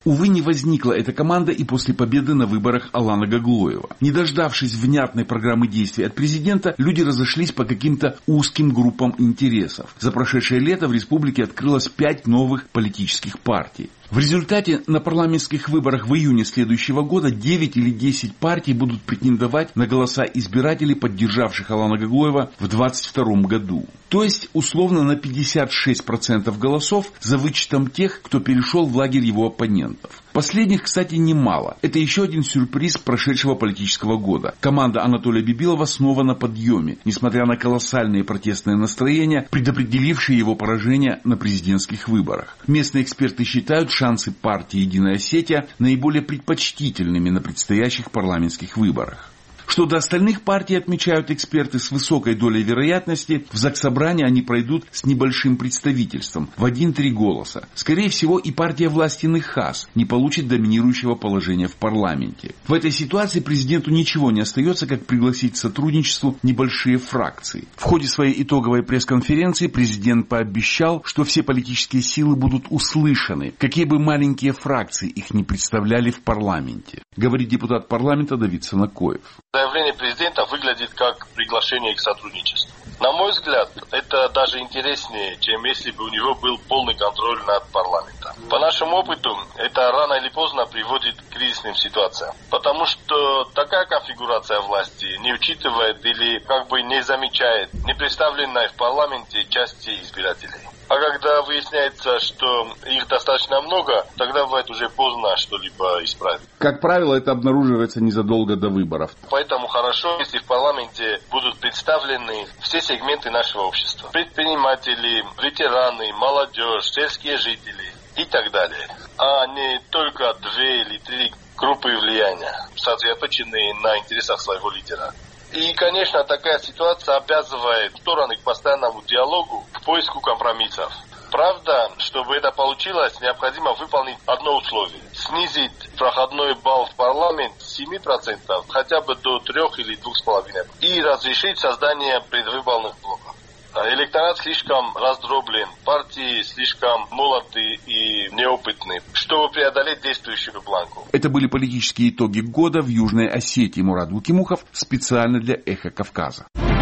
Увы, не возникла эта команда и после победы на выборах Алана Гаглоева. Не дождавшись внятной программы действий от президента, люди разошлись по каким-то узким группам интересов. За прошедшее лето в республике открылось пять новых политических партий. В результате на парламентских выборах в июне следующего года девять или десять партий будут претендовать на голоса избирателей, поддержавших Алана Гаглоева в двадцать втором году. То есть, условно, на пятьдесят шесть процентов голосов за вычетом тех, кто перешел в лагерь его оппонентов. Последних, кстати, немало. Это еще один сюрприз прошедшего политического года. Команда Анатолия Бибилова снова на подъеме, несмотря на колоссальные протестные настроения, предопределившие его поражение на президентских выборах. Местные эксперты считают шансы партии «Единая Осетия» наиболее предпочтительными на предстоящих парламентских выборах. Что до остальных партий, отмечают эксперты, с высокой долей вероятности в Заксобрание они пройдут с небольшим представительством в один-три голоса. Скорее всего, и партия власти Нехас не получит доминирующего положения в парламенте. В этой ситуации президенту ничего не остается, как пригласить к сотрудничеству небольшие фракции. В ходе своей итоговой пресс-конференции президент пообещал, что все политические силы будут услышаны, какие бы маленькие фракции их не представляли в парламенте, говорит депутат парламента Давид Санакоев. Заявление президента выглядит как приглашение к сотрудничеству. На мой взгляд, это даже интереснее, чем если бы у него был полный контроль над парламентом. По нашему опыту, это рано или поздно приводит к кризисным ситуациям. Потому что такая конфигурация власти не учитывает или как бы не замечает не представленной в парламенте части избирателей. А когда выясняется, что их достаточно много, тогда бывает уже поздно что-либо исправить. Как правило, это обнаруживается незадолго до выборов. Поэтому хорошо, если в парламенте будут представлены все сегменты нашего общества. Предприниматели, ветераны, молодежь, сельские жители и так далее. А не только две или три группы влияния, сосредоточенные на интересах своего лидера. И, конечно, такая ситуация обязывает стороны к постоянному диалогу, к поиску компромиссов. Правда, чтобы это получилось, необходимо выполнить одно условие. Снизить проходной балл в парламент с семи процентов хотя бы до трёх или двух с половиной процентов. И разрешить создание предвыборных блоков. Электорат слишком раздроблен, партии слишком молоды и неопытны, чтобы преодолеть действующую планку. Это были политические итоги года в Южной Осетии. Мурат Гукимухов специально для «Эхо Кавказа».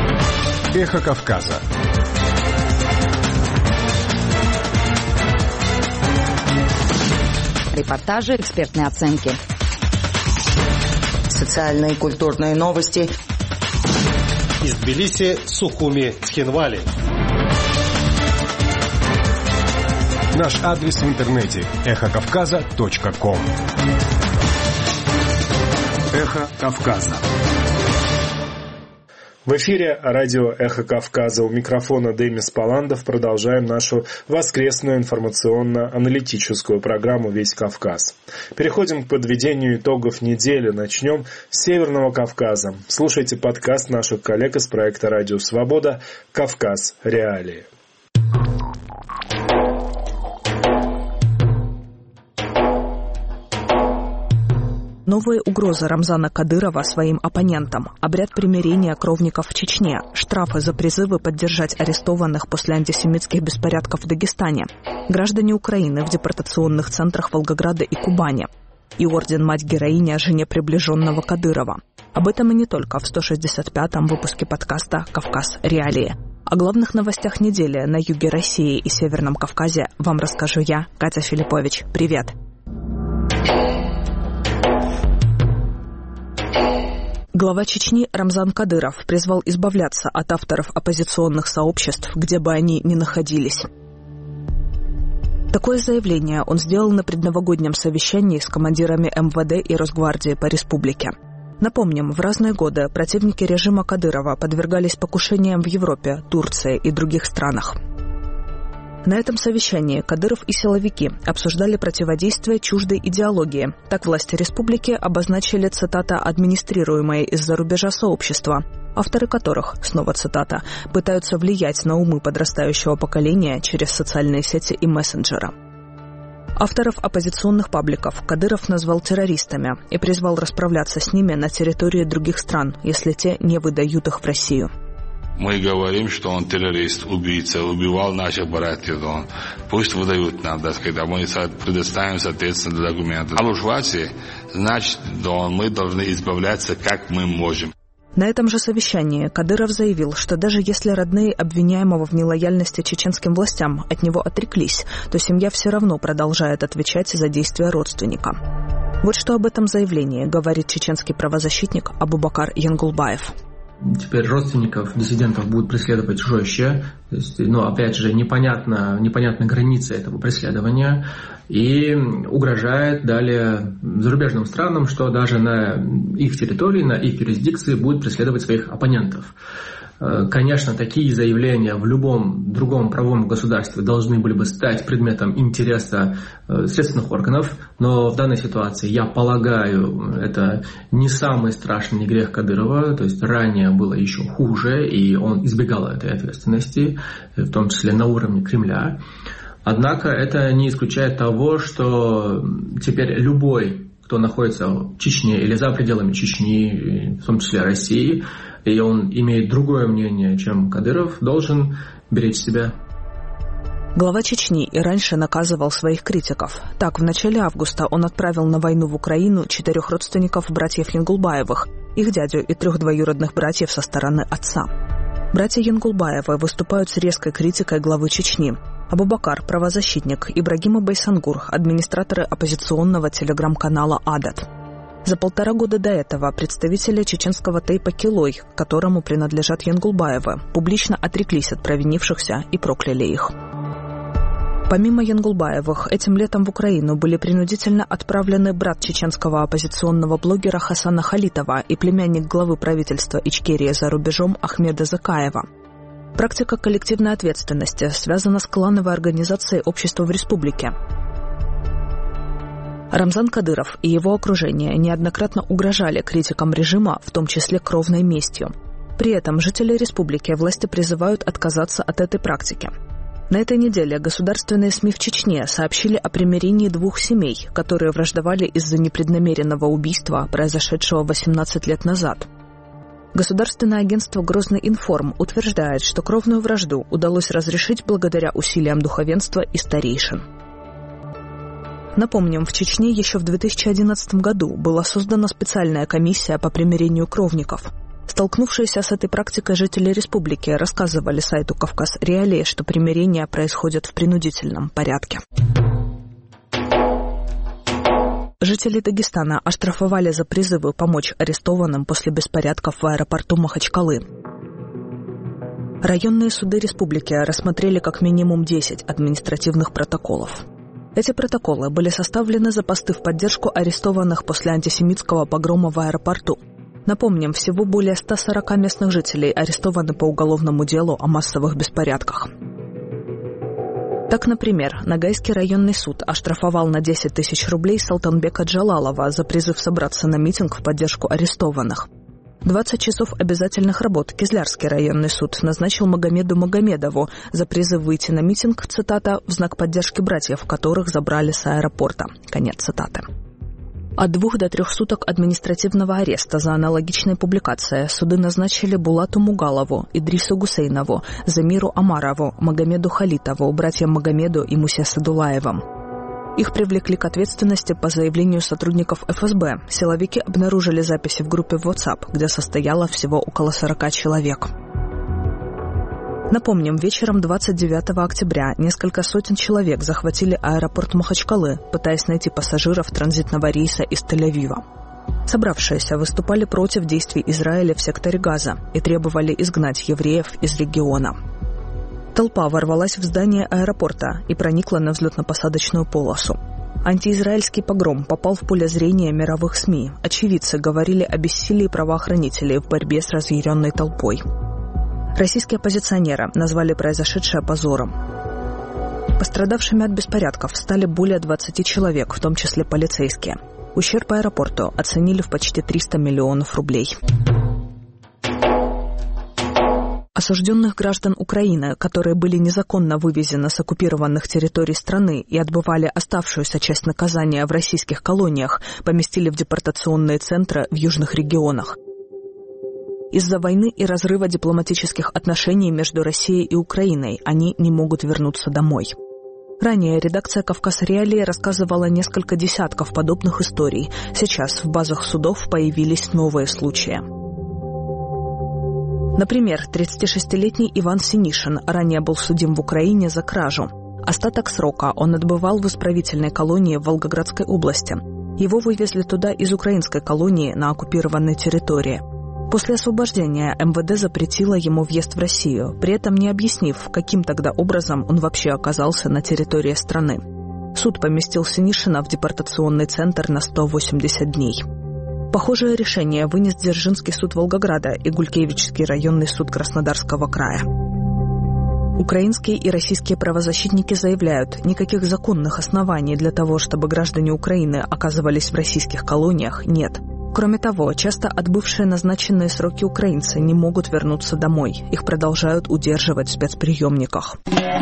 «Эхо Кавказа». Репортажи, экспертные оценки. Социальные и культурные новости. Из Тбилиси, Сухуми, Цхинвали. Наш адрес в интернете эхо кавказа точка ком. Эхо Кавказа. В эфире радио «Эхо Кавказа». У микрофона Демис Паландов. Продолжаем нашу воскресную информационно-аналитическую программу «Весь Кавказ». Переходим к подведению итогов недели. Начнем с Северного Кавказа. Слушайте подкаст наших коллег из проекта «Радио Свобода» «Кавказ. Реалии». Новые угрозы Рамзана Кадырова своим оппонентам, обряд примирения кровников в Чечне, штрафы за призывы поддержать арестованных после антисемитских беспорядков в Дагестане, граждане Украины в депортационных центрах Волгограда и Кубани и орден «Мать-героиня» жене приближенного Кадырова. Об этом и не только в сто шестьдесят пятом выпуске подкаста «Кавказ. Реалии». О главных новостях недели на юге России и Северном Кавказе вам расскажу я, Катя Филиппович. Привет! Глава Чечни Рамзан Кадыров призвал избавляться от авторов оппозиционных сообществ, где бы они ни находились. Такое заявление он сделал на предновогоднем совещании с командирами эм вэ дэ и Росгвардии по республике. Напомним, в разные годы противники режима Кадырова подвергались покушениям в Европе, Турции и других странах. На этом совещании Кадыров и силовики обсуждали противодействие чуждой идеологии. Так власти республики обозначили, цитата, «администрируемое из-за рубежа сообщества», авторы которых, снова цитата, «пытаются влиять на умы подрастающего поколения через социальные сети и мессенджеры». Авторов оппозиционных пабликов Кадыров назвал террористами и призвал расправляться с ними на территории других стран, если те не выдают их в Россию. Мы говорим, что он террорист, убийца, убивал наших братьев. Он, пусть выдают нам, так сказать, а мы предоставим, соответственно, документы. А в Швеции, значит, да, мы должны избавляться, как мы можем. На этом же совещании Кадыров заявил, что даже если родные обвиняемого в нелояльности чеченским властям от него отреклись, то семья все равно продолжает отвечать за действия родственника. Вот что об этом заявлении говорит чеченский правозащитник Абубакар Янгулбаев. Теперь родственников диссидентов будут преследовать жестче. То есть, ну, опять же, непонятно, непонятна граница этого преследования. И угрожает далее зарубежным странам, что даже на их территории, на их юрисдикции будет преследовать своих оппонентов. Конечно, такие заявления в любом другом правовом государстве должны были бы стать предметом интереса следственных органов, но в данной ситуации, я полагаю, это не самый страшный грех Кадырова, то есть ранее было еще хуже, и он избегал этой ответственности, в том числе на уровне Кремля. Однако это не исключает того, что теперь любой, кто находится в Чечне или за пределами Чечни, в том числе России, и он имеет другое мнение, чем Кадыров, должен беречь себя. Глава Чечни и раньше наказывал своих критиков. Так, в начале августа он отправил на войну в Украину четырех родственников братьев Янгулбаевых, их дядю и трех двоюродных братьев со стороны отца. Братья Янгулбаевы выступают с резкой критикой главы Чечни. Абубакар – правозащитник, Ибрагим Байсангур – администраторы оппозиционного телеграм-канала «Адат». За полтора года до этого представители чеченского тейпа «Килой», которому принадлежат Янгулбаевы, публично отреклись от провинившихся и прокляли их. Помимо Янгулбаевых, этим летом в Украину были принудительно отправлены брат чеченского оппозиционного блогера Хасана Халитова и племянник главы правительства Ичкерии за рубежом Ахмеда Закаева. Практика коллективной ответственности связана с клановой организацией общества в республике. Рамзан Кадыров и его окружение неоднократно угрожали критикам режима, в том числе кровной местью. При этом жители республики власти призывают отказаться от этой практики. На этой неделе государственные СМИ в Чечне сообщили о примирении двух семей, которые враждовали из-за непреднамеренного убийства, произошедшего восемнадцать лет назад. Государственное агентство «Грозный информ» утверждает, что кровную вражду удалось разрешить благодаря усилиям духовенства и старейшин. Напомним, в Чечне еще в две тысячи одиннадцатом году была создана специальная комиссия по примирению кровников. Столкнувшиеся с этой практикой жители республики рассказывали сайту «Кавказ Реалии», что примирение происходит в принудительном порядке. Жители Дагестана оштрафовали за призывы помочь арестованным после беспорядков в аэропорту Махачкалы. Районные суды республики рассмотрели как минимум десять административных протоколов. Эти протоколы были составлены за посты в поддержку арестованных после антисемитского погрома в аэропорту. Напомним, всего более ста сорока местных жителей арестованы по уголовному делу о массовых беспорядках. Так, например, Ногайский районный суд оштрафовал на десять тысяч рублей Салтанбека Джалалова за призыв собраться на митинг в поддержку арестованных. двадцать часов обязательных работ Кизлярский районный суд назначил Магомеду Магомедову за призыв выйти на митинг, цитата, в знак поддержки братьев, которых забрали с аэропорта. Конец цитаты. От двух до трех суток административного ареста за аналогичные публикации суды назначили Булату Мугалову, Идрису Гусейнову, Замиру Амарову, Магомеду Халитову, братьям Магомеду и Мусе Садулаевым. Их привлекли к ответственности по заявлению сотрудников эф эс бэ. Силовики обнаружили записи в группе в WhatsApp, где состояло всего около сорока человек. Напомним, вечером двадцать девятого октября несколько сотен человек захватили аэропорт Махачкалы, пытаясь найти пассажиров транзитного рейса из Тель-Авива. Собравшиеся выступали против действий Израиля в секторе Газа и требовали изгнать евреев из региона. Толпа ворвалась в здание аэропорта и проникла на взлетно-посадочную полосу. Антиизраильский погром попал в поле зрения мировых СМИ. Очевидцы говорили о бессилии правоохранителей в борьбе с разъяренной толпой. Российские оппозиционеры назвали произошедшее позором. Пострадавшими от беспорядков стали более двадцати человек, в том числе полицейские. Ущерб аэропорту оценили в почти триста миллионов рублей. Осужденных граждан Украины, которые были незаконно вывезены с оккупированных территорий страны и отбывали оставшуюся часть наказания в российских колониях, поместили в депортационные центры в южных регионах. Из-за войны и разрыва дипломатических отношений между Россией и Украиной они не могут вернуться домой. Ранее редакция «Кавказ Реалии» рассказывала несколько десятков подобных историй. Сейчас в базах судов появились новые случаи. Например, тридцатишестилетний Иван Синишин ранее был судим в Украине за кражу. Остаток срока он отбывал в исправительной колонии в Волгоградской области. Его вывезли туда из украинской колонии на оккупированной территории. После освобождения эм вэ дэ запретило ему въезд в Россию, при этом не объяснив, каким тогда образом он вообще оказался на территории страны. Суд поместил Синишина в депортационный центр на сто восемьдесят дней. Похожее решение вынес Дзержинский суд Волгограда и Гулькевичский районный суд Краснодарского края. Украинские и российские правозащитники заявляют, никаких законных оснований для того, чтобы граждане Украины оказывались в российских колониях, нет. Кроме того, часто отбывшие назначенные сроки украинцы не могут вернуться домой. Их продолжают удерживать в спецприемниках.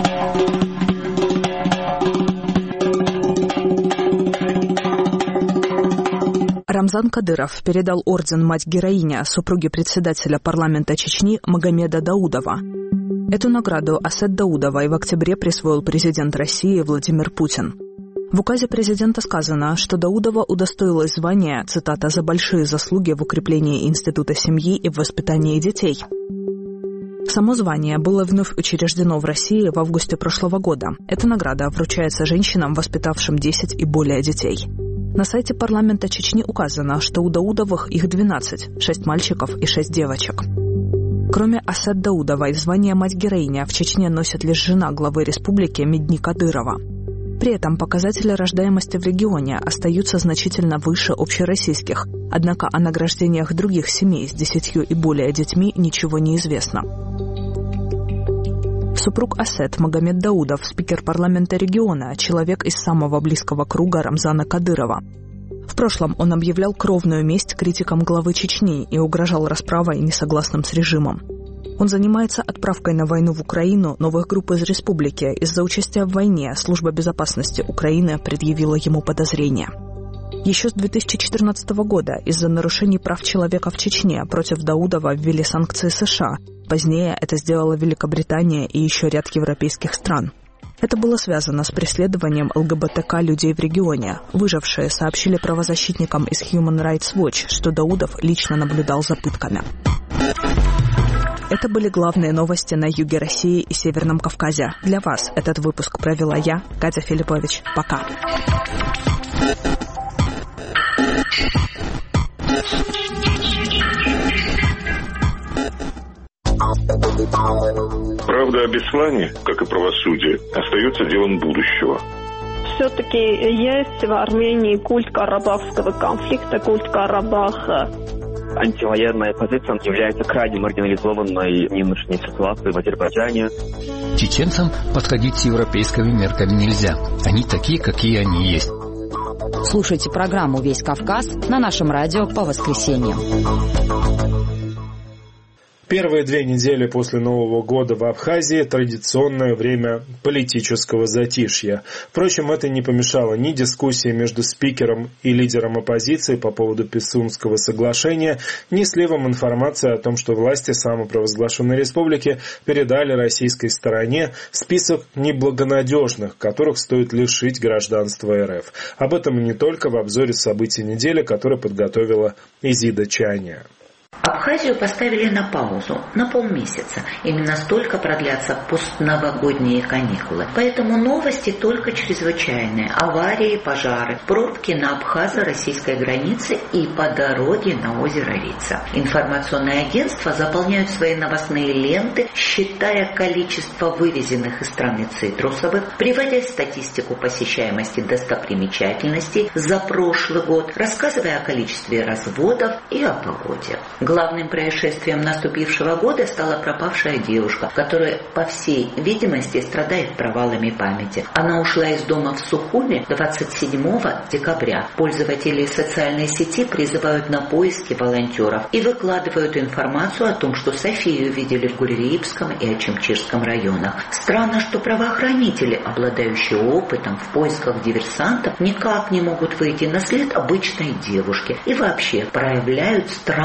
Рамзан Кадыров передал орден «Мать-героиня» супруге председателя парламента Чечни Магомеда Даудова. Эту награду Асет Даудовой в октябре присвоил президент России Владимир Путин. В указе президента сказано, что Даудова удостоилась звания, цитата, «за большие заслуги в укреплении института семьи и в воспитании детей». Само звание было вновь учреждено в России в августе прошлого года. Эта награда вручается женщинам, воспитавшим десять и более детей. На сайте парламента Чечни указано, что у Даудовых их двенадцать, шесть мальчиков и шесть девочек. Кроме Асет Даудовой, звание «Мать-героиня» в Чечне носит лишь жена главы республики Медни Кадырова. При этом показатели рождаемости в регионе остаются значительно выше общероссийских, однако о награждениях других семей с десятью и более детьми ничего не известно. Супруг Асет Магомед Даудов, спикер парламента региона, человек из самого близкого круга Рамзана Кадырова. В прошлом он объявлял кровную месть критикам главы Чечни и угрожал расправой несогласным с режимом. Он занимается отправкой на войну в Украину новых групп из республики. Из-за участия в войне Служба безопасности Украины предъявила ему подозрения. Еще с две тысячи четырнадцатого года из-за нарушений прав человека в Чечне против Даудова ввели санкции США. Позднее это сделала Великобритания и еще ряд европейских стран. Это было связано с преследованием эл гэ бэ тэ ка людей в регионе. Выжившие сообщили правозащитникам из Human Rights Watch, что Даудов лично наблюдал за пытками. Это были главные новости на юге России и Северном Кавказе. Для вас этот выпуск провела я, Катя Филиппович. Пока. Правда о Беслане, как и правосудие, остается делом будущего. Все-таки есть в Армении культ карабахского конфликта, культ Карабаха. Антивоенная позиция является крайне маргинализованной в нынешней ситуации в Азербайджане. Чеченцам подходить с европейскими мерками нельзя. Они такие, какие они есть. Слушайте программу «Весь Кавказ» на нашем радио по воскресеньям. Первые две недели после Нового года в Абхазии – традиционное время политического затишья. Впрочем, это не помешало ни дискуссии между спикером и лидером оппозиции по поводу Писунского соглашения, ни сливом информации о том, что власти самопровозглашенной республики передали российской стороне список неблагонадежных, которых стоит лишить гражданства эр эф. Об этом и не только в обзоре событий недели, который подготовила Изида Чаня. Абхазию поставили на паузу на полмесяца. Именно столько продлятся постновогодние каникулы. Поэтому новости только чрезвычайные. Аварии, пожары, пробки на абхазо-российской границе и по дороге на озеро Рица. Информационные агентства заполняют свои новостные ленты, считая количество вывезенных из страны цитрусовых, приводя статистику посещаемости достопримечательностей за прошлый год, рассказывая о количестве разводов и о погоде. Главным происшествием наступившего года стала пропавшая девушка, которая, по всей видимости, страдает провалами памяти. Она ушла из дома в Сухуми двадцать седьмого декабря. Пользователи социальной сети призывают на поиски волонтеров и выкладывают информацию о том, что Софию видели в Гурьевском и Очимчирском районах. Странно, что правоохранители, обладающие опытом в поисках диверсантов, никак не могут выйти на след обычной девушки и вообще проявляют странную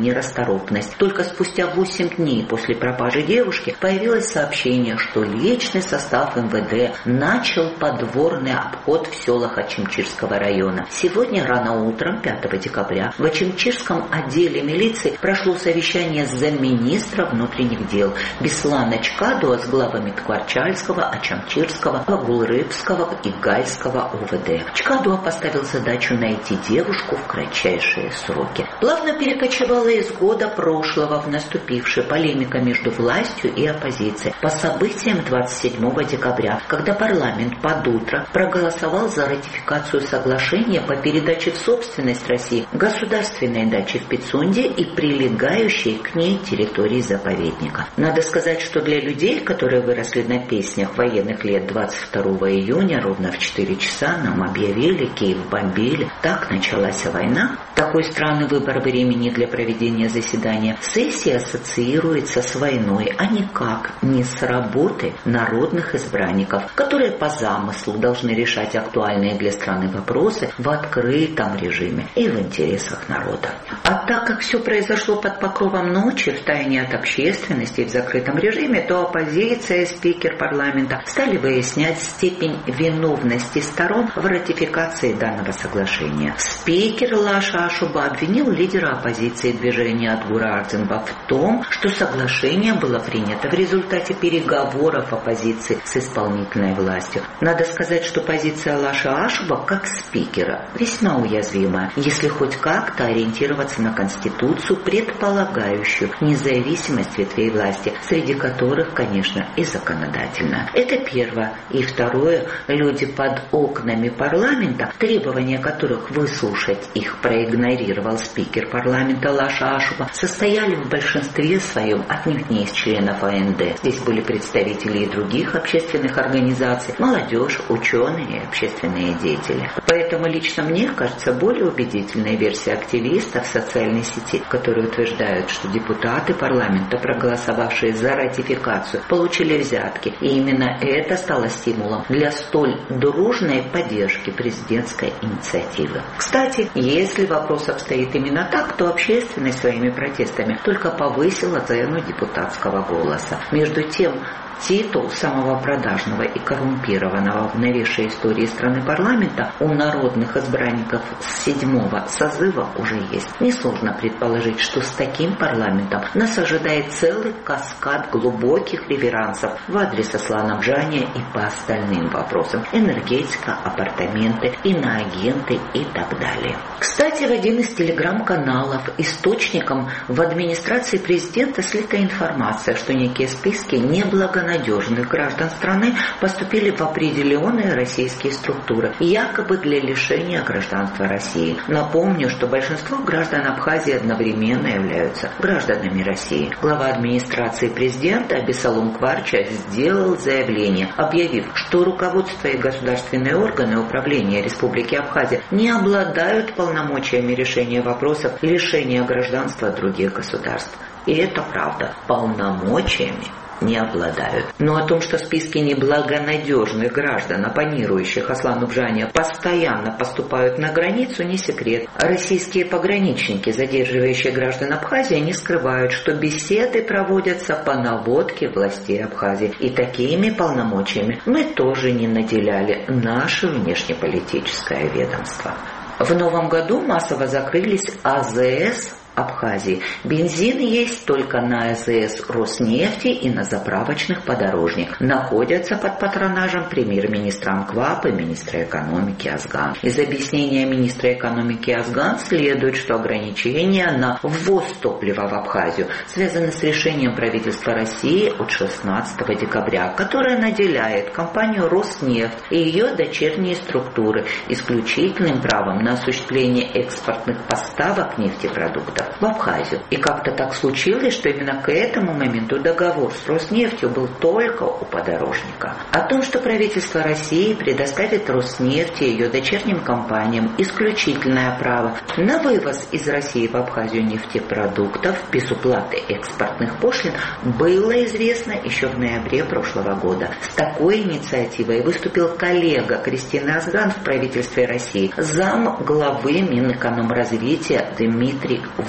нерасторопность. Только спустя восемь дней после пропажи девушки появилось сообщение, что личный состав эм вэ дэ начал подворный обход в селах Ачимчирского района. Сегодня рано утром, пятого декабря, в Ачимчирском отделе милиции прошло совещание замминистра внутренних дел Беслана Чкадуа с главами Ткварчальского, Ачамчирского, Гулрыбского и Гайского о вэ дэ. Чкадуа поставил задачу найти девушку в кратчайшие сроки. Плавно перекочевала из года прошлого в наступившую полемика между властью и оппозицией по событиям двадцать седьмого декабря, когда парламент под утро проголосовал за ратификацию соглашения по передаче в собственность России государственной дачи в Пицунде и прилегающей к ней территории заповедника. Надо сказать, что для людей, которые выросли на песнях военных лет, двадцать второго июня ровно в четыре часа нам объявили, Киев бомбили, так началась война. Такой странный выбор времени для проведения заседания. Сессия ассоциируется с войной, а никак не с работой народных избранников, которые по замыслу должны решать актуальные для страны вопросы в открытом режиме и в интересах народа. А так как все произошло под покровом ночи, в тайне от общественности и в закрытом режиме, то оппозиция и спикер парламента стали выяснять степень виновности сторон в ратификации данного соглашения. Спикер Лаша Ашуба обвинил лидера оппозиции движения Адгура Ардзинба в том, что соглашение было принято в результате переговоров оппозиции с исполнительной властью. Надо сказать, что позиция Лаша Ашуба как спикера весьма уязвима, если хоть как-то ориентироваться на Конституцию, предполагающую независимость ветвей власти, среди которых, конечно, и законодательная. Это первое. И второе, люди под окнами парламента, требования которых выслушать их проигнорировал спикер парламента Лаша Ашуба, состояли в большинстве своем отнюдь не из членов а эн дэ. Здесь были представители и других общественных организаций, молодежь, ученые и общественные деятели. Поэтому лично мне кажется более убедительной версия активистов в социальной сети, которые утверждают, что депутаты парламента, проголосовавшие за ратификацию, получили взятки. И именно это стало стимулом для столь дружной поддержки президентской инициативы. Кстати, если вопрос обстоит именно так, то общественность своими протестами только повысила цену депутатского голоса. Между тем, титул самого продажного и коррумпированного в новейшей истории страны парламента у народных избранников с седьмого созыва уже есть. Несложно предположить, что с таким парламентом нас ожидает целый каскад глубоких реверансов в адрес Аслана Бжания и по остальным вопросам: энергетика, апартаменты, иноагенты и так далее. Кстати, в один из телеграм-каналов источником в администрации президента слита информация, что некие списки неблагонадежных надежных граждан страны поступили в определенные российские структуры, якобы для лишения гражданства России. Напомню, что большинство граждан Абхазии одновременно являются гражданами России. Глава администрации президента Абисалом Кварча сделал заявление, объявив, что руководство и государственные органы управления Республики Абхазия не обладают полномочиями решения вопросов лишения гражданства других государств. И это правда, полномочиями не обладают. Но о том, что списки неблагонадежных граждан, оппонирующих Аслану Бжания, постоянно поступают на границу, не секрет. Российские пограничники, задерживающие граждан Абхазии, не скрывают, что беседы проводятся по наводке властей Абхазии. И такими полномочиями мы тоже не наделяли наше внешнеполитическое ведомство. В новом году массово закрылись а зэ эс Абхазии. Бензин есть только на а зэ эс Роснефти и на заправочных подорожник. Находятся под патронажем премьер-министра Анквапа и министра экономики Азган. Из объяснения министра экономики Азган следует, что ограничения на ввоз топлива в Абхазию связаны с решением правительства России от шестнадцатого декабря, которое наделяет компанию Роснефть и ее дочерние структуры исключительным правом на осуществление экспортных поставок нефтепродуктов в Абхазию. И как-то так случилось, что именно к этому моменту договор с Роснефтью был только у подорожника. О том, что правительство России предоставит Роснефти и ее дочерним компаниям исключительное право на вывоз из России в Абхазию нефтепродуктов без уплаты экспортных пошлин, было известно еще в ноябре прошлого года. С такой инициативой выступил коллега Кристины Азган в правительстве России, зам главы Минэкономразвития Дмитрий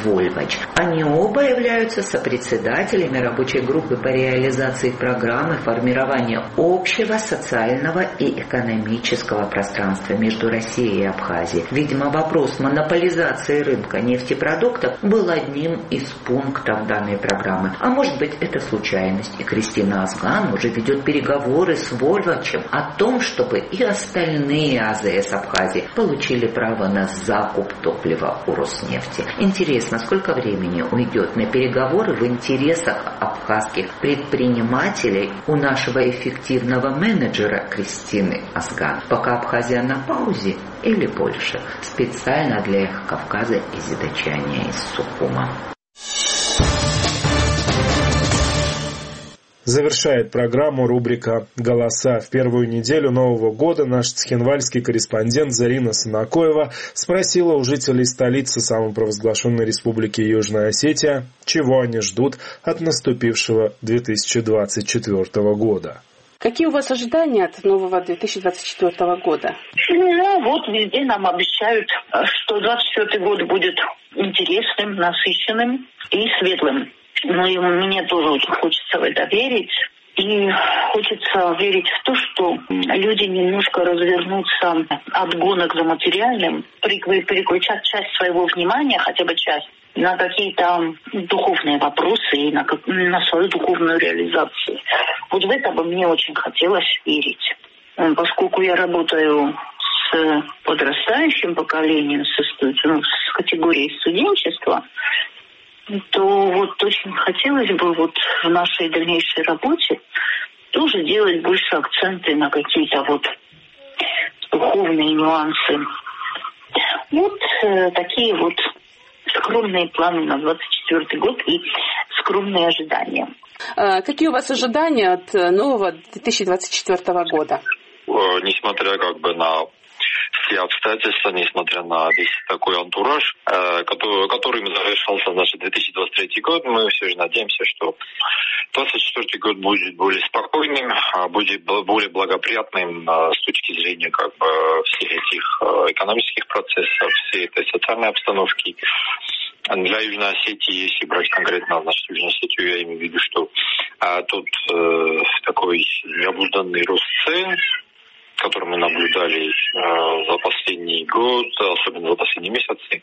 Вольвач. Они оба являются сопредседателями рабочей группы по реализации программы формирования общего социального и экономического пространства между Россией и Абхазией. Видимо, вопрос монополизации рынка нефтепродуктов был одним из пунктов данной программы. А может быть, это случайность, и Кристина Асган уже ведет переговоры с Вольвачем о том, чтобы и остальные АЗС Абхазии получили право на закуп топлива у Роснефти. Интересно, сколько времени уйдет на переговоры в интересах абхазских предпринимателей у нашего эффективного менеджера Кристины Асган? Пока Абхазия на паузе или Польша? Специально для Эхо Кавказа из Задачания из Сухума. Завершает программу рубрика «Голоса». В первую неделю Нового года наш цхинвальский корреспондент Зарина Санакоева спросила у жителей столицы самопровозглашенной республики Южная Осетия, чего они ждут от наступившего две тысячи двадцать четвёртого года. Какие у вас ожидания от нового две тысячи двадцать четвёртого года? Ну, вот везде нам обещают, что двадцать четвёртый год будет интересным, насыщенным и светлым. Ну и мне тоже очень хочется в это верить. И хочется верить в то, что люди немножко развернутся от гонок за материальным, переключат часть своего внимания, хотя бы часть, на какие-то духовные вопросы и на, на свою духовную реализацию. Вот в это бы мне очень хотелось верить. Поскольку я работаю с подрастающим поколением, со, ну, с категорией студенчества, то вот очень хотелось бы вот в нашей дальнейшей работе тоже делать больше акценты на какие-то вот духовные нюансы. Вот э, такие вот скромные планы на двадцать четвёртый год и скромные ожидания. А какие у вас ожидания от нового две тысячи двадцать четвёртого года? Несмотря как бы на все обстоятельства, несмотря на весь такой антураж, который, которым завершался наш две тысячи двадцать третий год, мы все же надеемся, что двадцать четвёртый год будет более спокойным, будет более благоприятным с точки зрения как бы всех этих экономических процессов, всей этой социальной обстановки. Для Южной Осетии, если брать конкретно, значит, Южную Осетию, я имею в виду, что а, тут э, такой необузданный рост цен, который мы наблюдали э, за последний год, особенно за последние месяцы,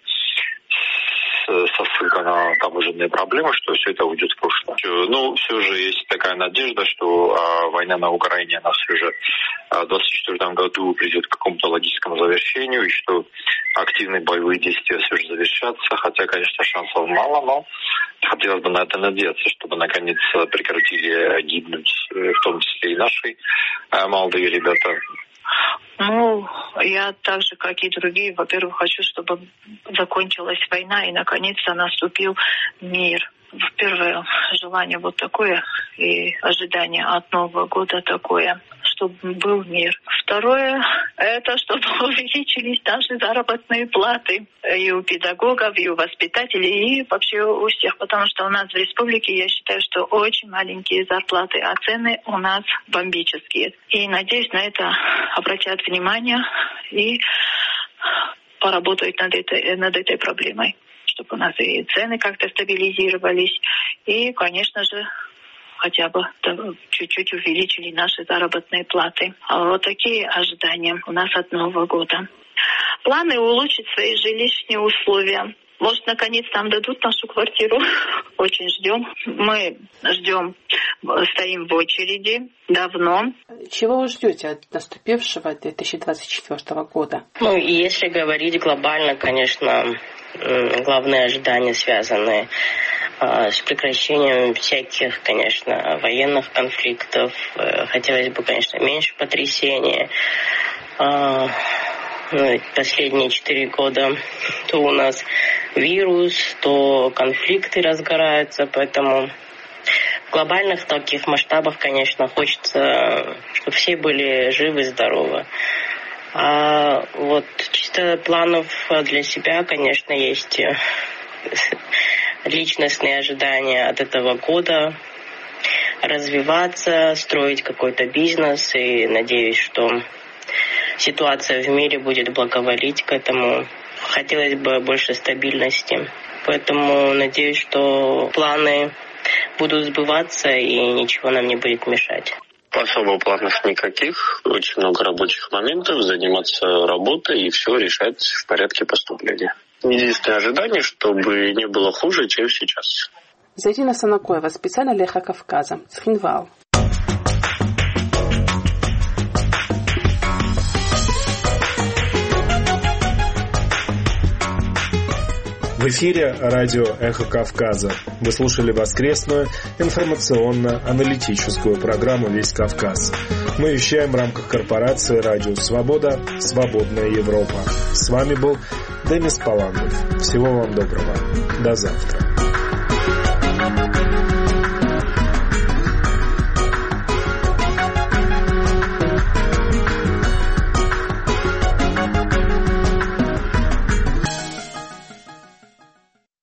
со ссылкой на таможенные проблемы, что все это уйдет в прошлое. Но все же есть такая надежда, что э, война на Украине, она все же в двадцать четвёртом году придет к какому-то логическому завершению, и что активные боевые действия все же завершатся, хотя, конечно, шансов мало, но хотелось бы на это надеяться, чтобы наконец прекратили гибнуть, в том числе и наши э, молодые ребята. Ну, я так же, как и другие, во-первых, хочу, чтобы закончилась война и наконец-то наступил мир. Первое желание вот такое и ожидание от Нового года такое, чтобы был мир. Второе, это чтобы увеличились наши заработные платы и у педагогов, и у воспитателей, и вообще у всех. Потому что у нас в республике, я считаю, что очень маленькие зарплаты, а цены у нас бомбические. И надеюсь, на это обратят внимание и поработают над этой, над этой проблемой, чтобы у нас и цены как-то стабилизировались, и, конечно же, хотя бы чуть-чуть увеличили наши заработные платы. А вот такие ожидания у нас от Нового года. Планы улучшить свои жилищные условия. Может, наконец нам дадут нашу квартиру. Очень ждем. Мы ждем, стоим в очереди давно. Чего вы ждете от наступившего две тысячи двадцать четвёртого года? Ну, если говорить глобально, конечно, главные ожидания связаны с прекращением всяких, конечно, военных конфликтов. Хотелось бы, конечно, меньше потрясений. Ну, последние четыре года то у нас вирус, то конфликты разгораются, поэтому в глобальных таких масштабах, конечно, хочется, чтобы все были живы, здоровы. А вот чисто планов для себя, конечно, есть личностные ожидания от этого года, развиваться, строить какой-то бизнес, и надеюсь, что ситуация в мире будет благоволить к этому. Хотелось бы больше стабильности. Поэтому надеюсь, что планы будут сбываться и ничего нам не будет мешать. Особо планов никаких, очень много рабочих моментов, заниматься работой и все решать в порядке поступления. Единственное ожидание, чтобы не было хуже, чем сейчас. Зарина Санакоева, специально для Эхо Кавказа, Цхинвал. В эфире радио «Эхо Кавказа». Вы слушали воскресную информационно-аналитическую программу «Весь Кавказ». Мы вещаем в рамках корпорации «Радио Свобода. Свободная Европа». С вами был Денис Палангов. Всего вам доброго. До завтра.